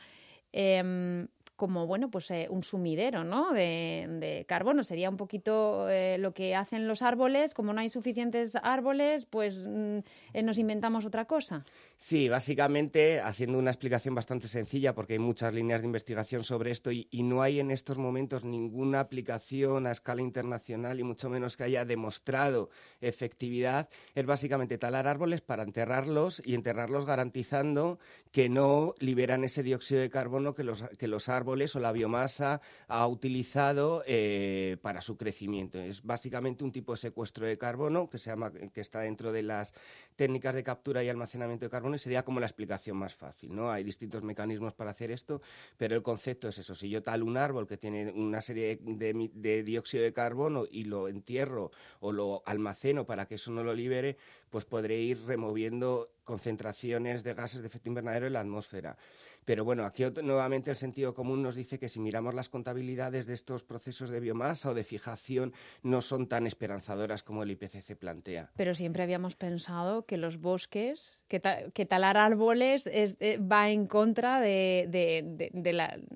como un sumidero, ¿no? de carbono. Sería un poquito lo que hacen los árboles. Como no hay suficientes árboles, pues nos inventamos otra cosa. Sí, básicamente haciendo una explicación bastante sencilla, porque hay muchas líneas de investigación sobre esto y no hay en estos momentos ninguna aplicación a escala internacional y mucho menos que haya demostrado efectividad. Es básicamente talar árboles para enterrarlos y enterrarlos garantizando que no liberan ese dióxido de carbono que los árboles o la biomasa ha utilizado para su crecimiento. Es básicamente un tipo de secuestro de carbono que está dentro de las técnicas de captura y almacenamiento de carbono y sería como la explicación más fácil, ¿no? Hay distintos mecanismos para hacer esto, pero el concepto es eso. Si yo talo un árbol que tiene una serie de dióxido de carbono y lo entierro o lo almaceno para que eso no lo libere, pues podré ir removiendo concentraciones de gases de efecto invernadero en la atmósfera. Pero bueno, aquí nuevamente el sentido común nos dice que si miramos las contabilidades de estos procesos de biomasa o de fijación no son tan esperanzadoras como el IPCC plantea. Pero siempre habíamos pensado que los bosques, que talar árboles va en contra de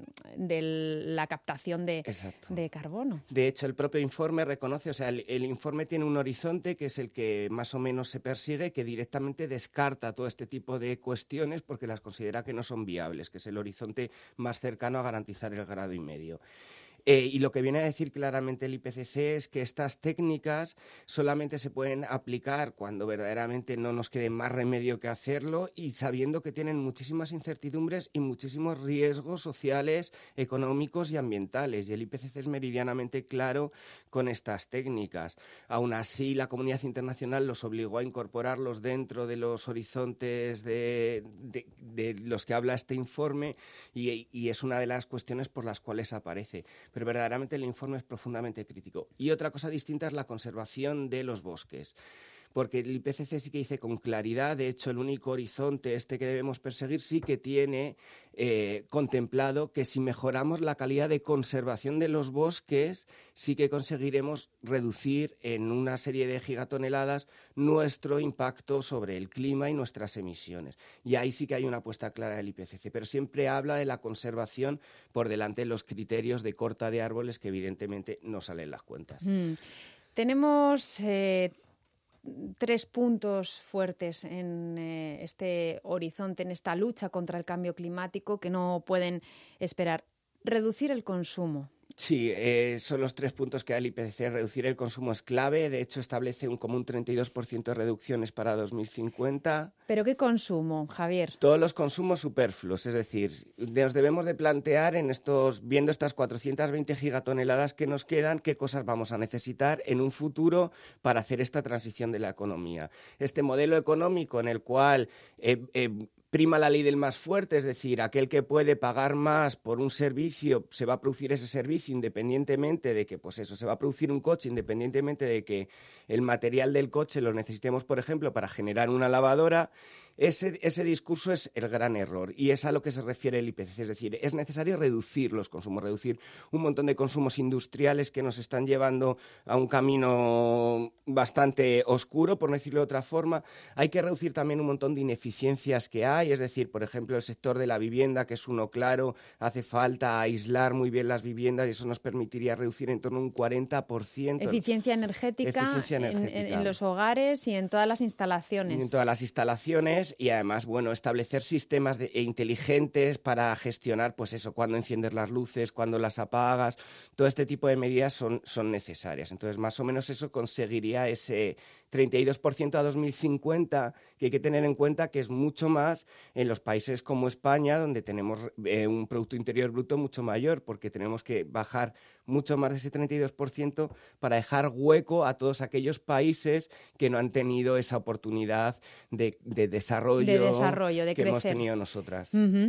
la captación de carbono. De hecho, el propio informe reconoce, o sea, el informe tiene un horizonte que es el que más o menos se persigue, que directamente descarta todo este tipo de cuestiones porque las considera que no son viables, que es el horizonte más cercano a garantizar el 1,5 grados. Y lo que viene a decir claramente el IPCC es que estas técnicas solamente se pueden aplicar cuando verdaderamente no nos quede más remedio que hacerlo y sabiendo que tienen muchísimas incertidumbres y muchísimos riesgos sociales, económicos y ambientales. Y el IPCC es meridianamente claro con estas técnicas. Aún así, la comunidad internacional los obligó a incorporarlos dentro de los horizontes de los que habla este informe y es una de las cuestiones por las cuales aparece. Pero verdaderamente el informe es profundamente crítico. Y otra cosa distinta es la conservación de los bosques. Porque el IPCC sí que dice con claridad, de hecho el único horizonte que debemos perseguir sí que tiene contemplado que si mejoramos la calidad de conservación de los bosques, sí que conseguiremos reducir en una serie de gigatoneladas nuestro impacto sobre el clima y nuestras emisiones. Y ahí sí que hay una apuesta clara del IPCC, pero siempre habla de la conservación por delante de los criterios de corta de árboles que evidentemente no salen las cuentas. Tenemos 3 puntos fuertes en este horizonte, en esta lucha contra el cambio climático que no pueden esperar. Reducir el consumo. Sí, son los 3 puntos que da el IPCC. Reducir el consumo es clave. De hecho, establece un 32% de reducciones para 2050. ¿Pero qué consumo, Javier? Todos los consumos superfluos. Es decir, nos debemos de plantear viendo estas 420 gigatoneladas que nos quedan, qué cosas vamos a necesitar en un futuro para hacer esta transición de la economía. Este modelo económico en el cual prima la ley del más fuerte, es decir, aquel que puede pagar más por un servicio, se va a producir ese servicio independientemente de que, se va a producir un coche independientemente de que el material del coche lo necesitemos, por ejemplo, para generar una lavadora. Ese discurso es el gran error y es a lo que se refiere el IPCC. Es decir, es necesario reducir los consumos, reducir un montón de consumos industriales que nos están llevando a un camino bastante oscuro, por no decirlo de otra forma. Hay que reducir también un montón de ineficiencias que hay, es decir, por ejemplo, el sector de la vivienda, que es uno claro, hace falta aislar muy bien las viviendas y eso nos permitiría reducir en torno a un 40%. Eficiencia energética. En los hogares y en todas las instalaciones. En todas las instalaciones. Y además, establecer sistemas inteligentes para gestionar, cuándo enciendes las luces, cuándo las apagas. Todo este tipo de medidas son necesarias. Entonces, más o menos eso conseguiría ese 32% a 2050, que hay que tener en cuenta que es mucho más en los países como España, donde tenemos un Producto Interior Bruto mucho mayor, porque tenemos que bajar mucho más de ese 32% para dejar hueco a todos aquellos países que no han tenido esa oportunidad de desarrollo de que crecer. Hemos tenido nosotras.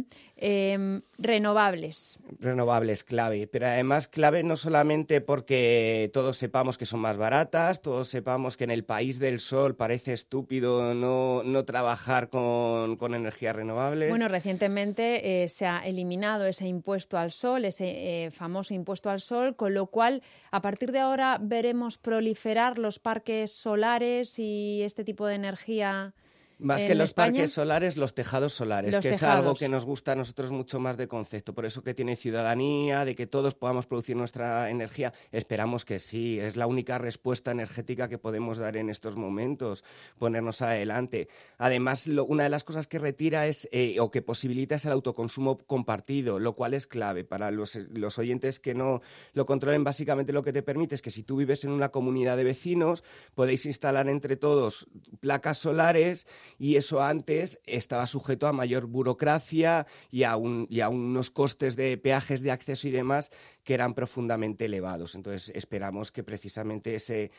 Renovables. Renovables, clave. Pero además clave no solamente porque todos sepamos que son más baratas, todos sepamos que en el país del sol parece estúpido no trabajar con energías renovables. Bueno, recientemente se ha eliminado ese impuesto al sol, ese famoso impuesto al sol, con lo cual a partir de ahora veremos proliferar los parques solares y este tipo de energía. Más que los parques solares, los tejados solares, es algo que nos gusta a nosotros mucho más de concepto. Por eso que tiene ciudadanía, de que todos podamos producir nuestra energía. Esperamos que sí, es la única respuesta energética que podemos dar en estos momentos, ponernos adelante. Además, una de las cosas que retira o que posibilita es el autoconsumo compartido, lo cual es clave. Para los oyentes que no lo controlen, básicamente lo que te permite es que si tú vives en una comunidad de vecinos, podéis instalar entre todos placas solares. Y eso antes estaba sujeto a mayor burocracia y a unos costes de peajes de acceso y demás que eran profundamente elevados. Entonces esperamos que precisamente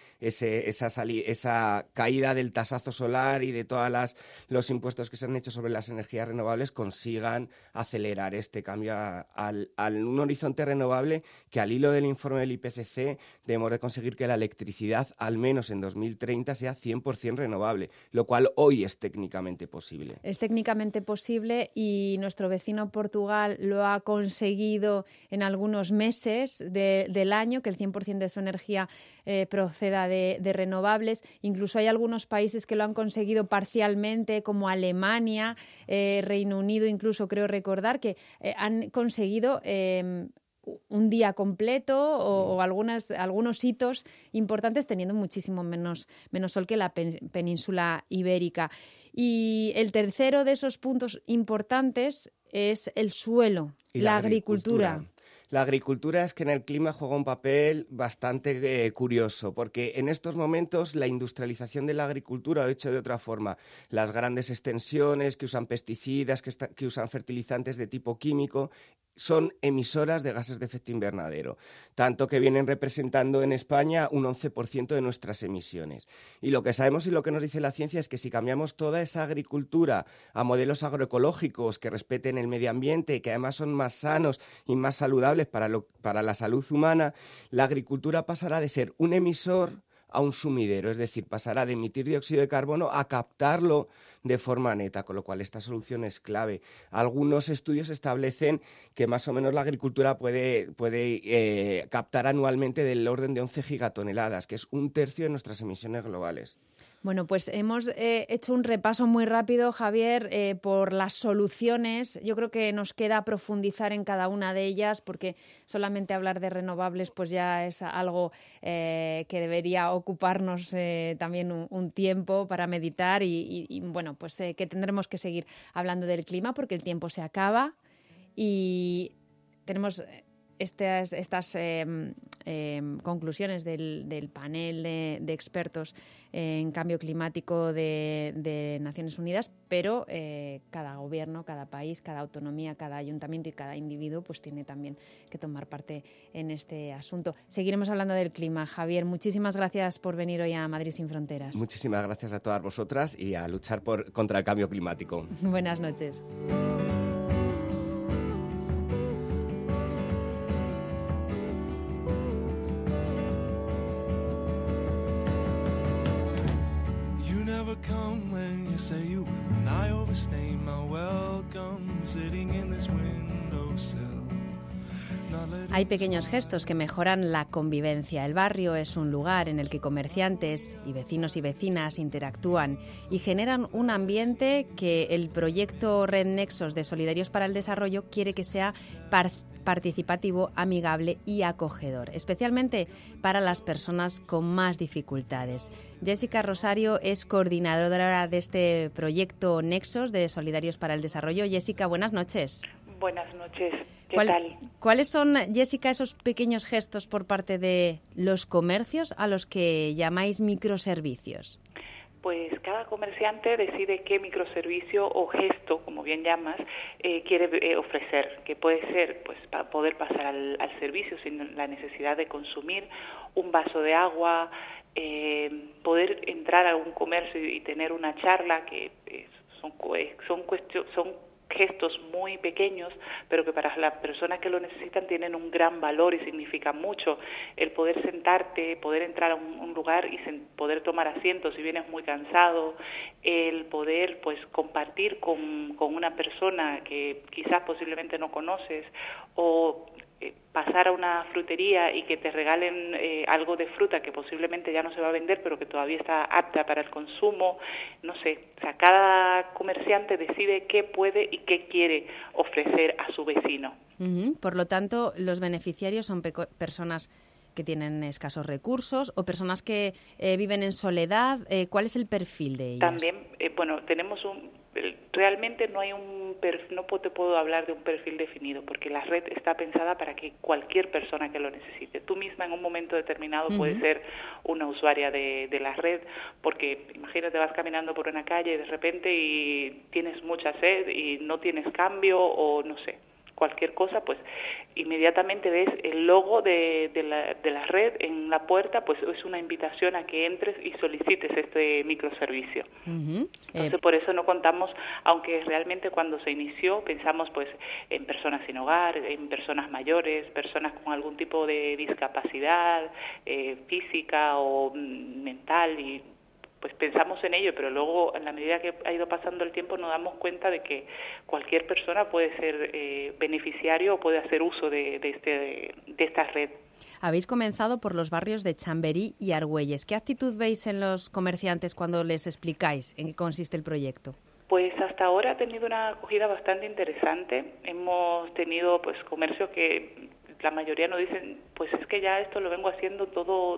esa caída del tasazo solar y de todos los impuestos que se han hecho sobre las energías renovables consigan acelerar este cambio a un horizonte renovable que, al hilo del informe del IPCC, debemos de conseguir que la electricidad, al menos en 2030, sea 100% renovable, lo cual hoy es técnicamente posible. Es técnicamente posible y nuestro vecino Portugal lo ha conseguido en algunos meses del año, que el 100% de su energía proceda de renovables. Incluso hay algunos países que lo han conseguido parcialmente, como Alemania, Reino Unido, incluso creo recordar que han conseguido un día completo o algunos hitos importantes, teniendo muchísimo menos sol que la península ibérica. Y el tercero de esos puntos importantes es el suelo, la agricultura. La agricultura es que en el clima juega un papel bastante curioso, porque en estos momentos la industrialización de la agricultura, o hecho de otra forma, las grandes extensiones que usan pesticidas, que usan fertilizantes de tipo químico, son emisoras de gases de efecto invernadero, tanto que vienen representando en España un 11% de nuestras emisiones. Y lo que sabemos y lo que nos dice la ciencia es que si cambiamos toda esa agricultura a modelos agroecológicos que respeten el medio ambiente y que además son más sanos y más saludables para la salud humana, la agricultura pasará de ser un emisor a un sumidero, es decir, pasará de emitir dióxido de carbono a captarlo de forma neta, con lo cual esta solución es clave. Algunos estudios establecen que más o menos la agricultura puede captar anualmente del orden de 11 gigatoneladas, que es 1/3 de nuestras emisiones globales. Bueno, pues hemos hecho un repaso muy rápido, Javier, por las soluciones. Yo creo que nos queda profundizar en cada una de ellas, porque solamente hablar de renovables pues ya es algo que debería ocuparnos también un tiempo para meditar y bueno, pues que tendremos que seguir hablando del clima porque el tiempo se acaba y tenemos estas conclusiones del panel de expertos en cambio climático de Naciones Unidas, pero cada gobierno, cada país, cada autonomía, cada ayuntamiento y cada individuo pues tiene también que tomar parte en este asunto. Seguiremos hablando del clima. Javier, muchísimas gracias por venir hoy a Madrid sin Fronteras. Muchísimas gracias a todas vosotras y a luchar contra el cambio climático. Buenas noches. Come when you say you will, and I overstay my welcome sitting in this windowsill. Hay pequeños gestos que mejoran la convivencia. El barrio es un lugar en el que comerciantes y vecinos y vecinas interactúan y generan un ambiente que el proyecto Red Nexos de Solidarios para el Desarrollo quiere que sea participativo, amigable y acogedor, especialmente para las personas con más dificultades. Jessica Rosario es coordinadora de este proyecto Nexos de Solidarios para el Desarrollo. Jessica, buenas noches. Buenas noches. ¿Qué tal? ¿Cuáles son, Jessica, esos pequeños gestos por parte de los comercios a los que llamáis microservicios? Pues cada comerciante decide qué microservicio o gesto, como bien llamas, quiere ofrecer, que puede ser pues para poder pasar al servicio sin la necesidad de consumir un vaso de agua, poder entrar a un comercio y tener una charla, que son gestos muy pequeños, pero que para las personas que lo necesitan tienen un gran valor y significan mucho. El poder sentarte, poder entrar a un lugar y poder tomar asiento si vienes muy cansado, el poder pues compartir con una persona que quizás posiblemente no conoces, o pasar a una frutería y que te regalen algo de fruta que posiblemente ya no se va a vender, pero que todavía está apta para el consumo. No sé, o sea, cada comerciante decide qué puede y qué quiere ofrecer a su vecino. Por lo tanto, los beneficiarios son personas que tienen escasos recursos o personas que viven en soledad. ¿Cuál es el perfil de ellas? También, tenemos realmente no hay no te puedo hablar de un perfil definido, porque la red está pensada para que cualquier persona que lo necesite. Tú misma en un momento determinado puedes ser una usuaria de la red, porque imagínate, vas caminando por una calle y de repente y tienes mucha sed y no tienes cambio, o no sé, cualquier cosa, pues inmediatamente ves el logo de la red en la puerta, pues es una invitación a que entres y solicites este microservicio. Entonces, por eso no contamos, aunque realmente cuando se inició pensamos pues en personas sin hogar, en personas mayores, personas con algún tipo de discapacidad física o mental, y pues pensamos en ello, pero luego en la medida que ha ido pasando el tiempo nos damos cuenta de que cualquier persona puede ser beneficiario o puede hacer uso de esta red. Habéis comenzado por los barrios de Chamberí y Argüelles. ¿Qué actitud veis en los comerciantes cuando les explicáis en qué consiste el proyecto? Pues hasta ahora ha tenido una acogida bastante interesante. Hemos tenido pues comercios que la mayoría nos dicen, pues es que ya esto lo vengo haciendo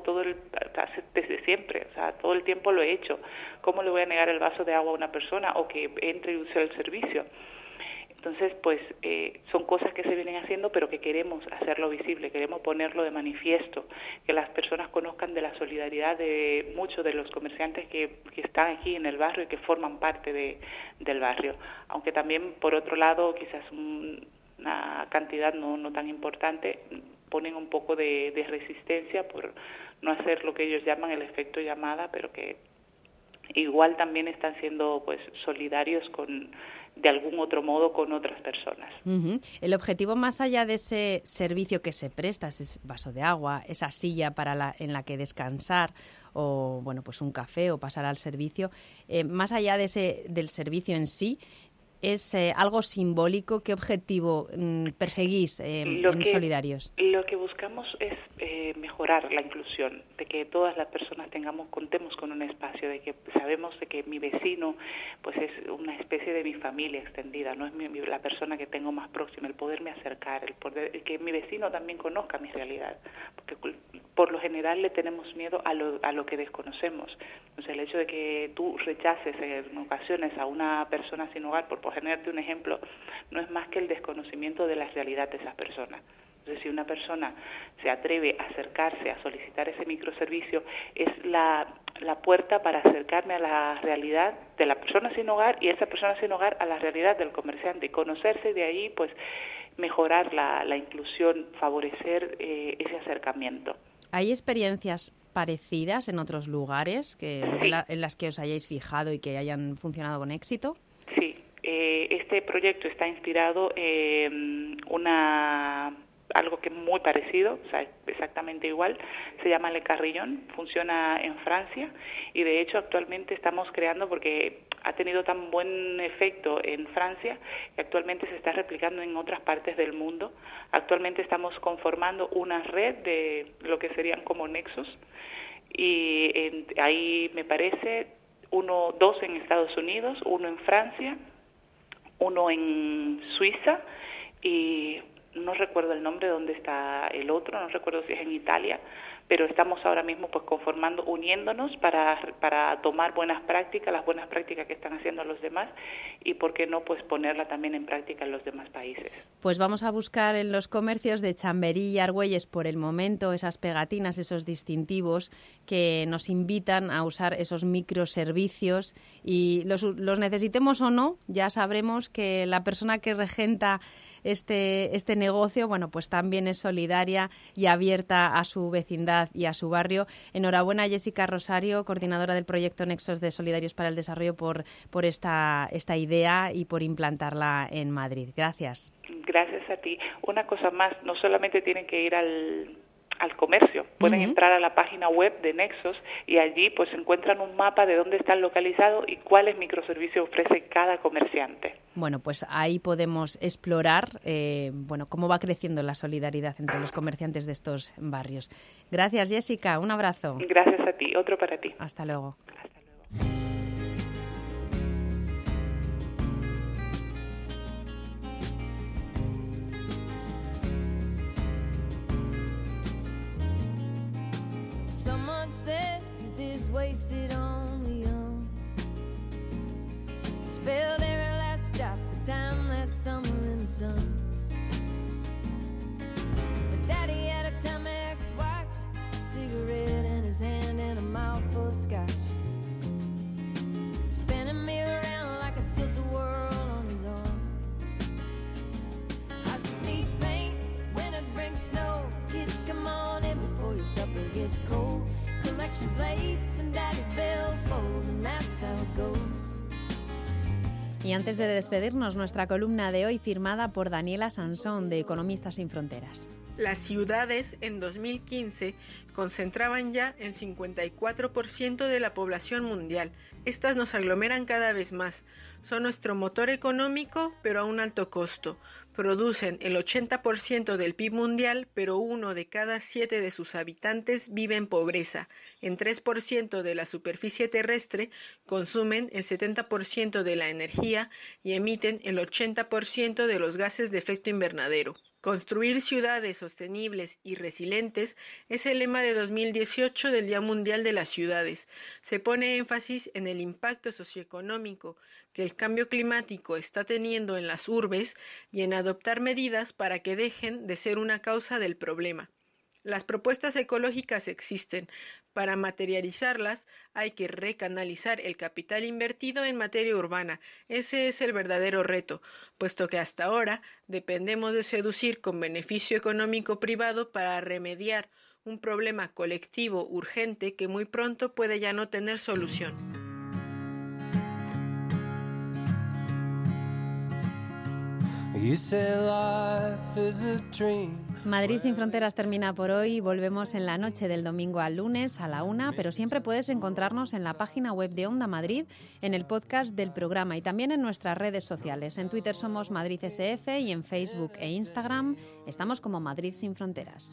desde siempre, o sea, todo el tiempo lo he hecho. ¿Cómo le voy a negar el vaso de agua a una persona o que entre y use el servicio? Entonces, pues son cosas que se vienen haciendo, pero que queremos hacerlo visible, queremos ponerlo de manifiesto, que las personas conozcan de la solidaridad de muchos de los comerciantes que están aquí en el barrio y que forman parte del barrio. Aunque también, por otro lado, quizás una cantidad no tan importante ponen un poco de resistencia por no hacer lo que ellos llaman el efecto llamada, pero que igual también están siendo pues solidarios con de algún otro modo con otras personas. Uh-huh. El objetivo, más allá de ese servicio que se presta, ese vaso de agua, esa silla en la que descansar, o bueno, pues un café o pasar al servicio, más allá del servicio en sí, ¿es algo simbólico? ¿Qué objetivo perseguís en Solidarios? Lo que buscamos es mejorar la inclusión, de que todas las personas contemos con un espacio, de que sabemos de que mi vecino pues es una especie de mi familia extendida, no es la persona que tengo más próxima, el poderme acercar, el que mi vecino también conozca mi realidad, porque por lo general le tenemos miedo a lo que desconocemos. Entonces el hecho de que tú rechaces en ocasiones a una persona sin hogar, por ponerte un ejemplo, no es más que el desconocimiento de la realidad de esas personas. Entonces, si una persona se atreve a acercarse, a solicitar ese microservicio, es la puerta para acercarme a la realidad de la persona sin hogar y esa persona sin hogar a la realidad del comerciante y conocerse, de ahí pues mejorar la inclusión, favorecer ese acercamiento. ¿Hay experiencias parecidas en otros lugares en las que os hayáis fijado y que hayan funcionado con éxito? Sí, este proyecto está inspirado en algo que es muy parecido, o sea, exactamente igual, se llama Le Carillon, funciona en Francia y de hecho actualmente estamos creando, porque ha tenido tan buen efecto en Francia que actualmente se está replicando en otras partes del mundo. Actualmente estamos conformando una red de lo que serían como nexos y ahí me parece dos en Estados Unidos, uno en Francia, uno en Suiza y no recuerdo el nombre de dónde está el otro, no recuerdo si es en Italia, pero estamos ahora mismo pues conformando, uniéndonos para tomar buenas prácticas, las buenas prácticas que están haciendo los demás y por qué no pues ponerla también en práctica en los demás países. Pues vamos a buscar en los comercios de Chamberí y Argüelles por el momento esas pegatinas, esos distintivos que nos invitan a usar esos microservicios y los necesitemos o no, ya sabremos que la persona que regenta este negocio, bueno, pues también es solidaria y abierta a su vecindad y a su barrio. Enhorabuena, Jessica Rosario, coordinadora del proyecto Nexos de Solidarios para el Desarrollo, por esta idea y por implantarla en Madrid. Gracias. Gracias a ti. Una cosa más, no solamente tienen que ir al comercio, pueden entrar a la página web de Nexos y allí pues encuentran un mapa de dónde están localizados y cuáles microservicios ofrece cada comerciante. Bueno, pues ahí podemos explorar cómo va creciendo la solidaridad entre los comerciantes de estos barrios. Gracias, Jessica. Un abrazo. Gracias a ti. Otro para ti. Hasta luego. Hasta luego. Someone said this wasted on the young. Spilled every last drop of time that summer in the sun. But Daddy had a Timex watch, cigarette in his hand and a mouthful of scotch. Spinning me around like a tilt-a-whirl on his arm. Houses need paint, winters bring snow. Kids, come on in before your supper gets cold. Collection plates and Daddy's billfold, and that's how it goes. Y antes de despedirnos, nuestra columna de hoy firmada por Daniela Sansón, de Economistas sin Fronteras. Las ciudades en 2015 concentraban ya el 54% de la población mundial. Estas nos aglomeran cada vez más. Son nuestro motor económico, pero a un alto costo. Producen el 80% del PIB mundial, pero 1 de cada 7 de sus habitantes vive en pobreza. En 3% de la superficie terrestre consumen el 70% de la energía y emiten el 80% de los gases de efecto invernadero. Construir ciudades sostenibles y resilientes es el lema de 2018 del Día Mundial de las Ciudades. Se pone énfasis en el impacto socioeconómico que el cambio climático está teniendo en las urbes y en adoptar medidas para que dejen de ser una causa del problema. Las propuestas ecológicas existen. Para materializarlas hay que recanalizar el capital invertido en materia urbana. Ese es el verdadero reto, puesto que hasta ahora dependemos de seducir con beneficio económico privado para remediar un problema colectivo urgente que muy pronto puede ya no tener solución. You say life is a dream. Madrid sin fronteras termina por hoy. Volvemos en la noche del domingo al lunes a la 1, pero siempre puedes encontrarnos en la página web de Onda Madrid, en el podcast del programa y también en nuestras redes sociales. En Twitter somos Madrid SF y en Facebook e Instagram estamos como Madrid sin fronteras.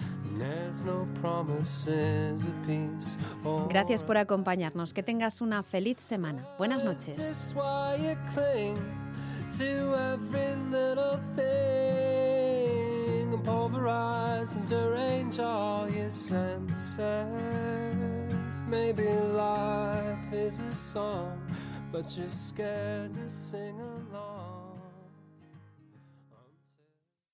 Gracias por acompañarnos. Que tengas una feliz semana. Buenas noches. Pulverize and derange all your senses. Maybe life is a song, but you're scared to sing along.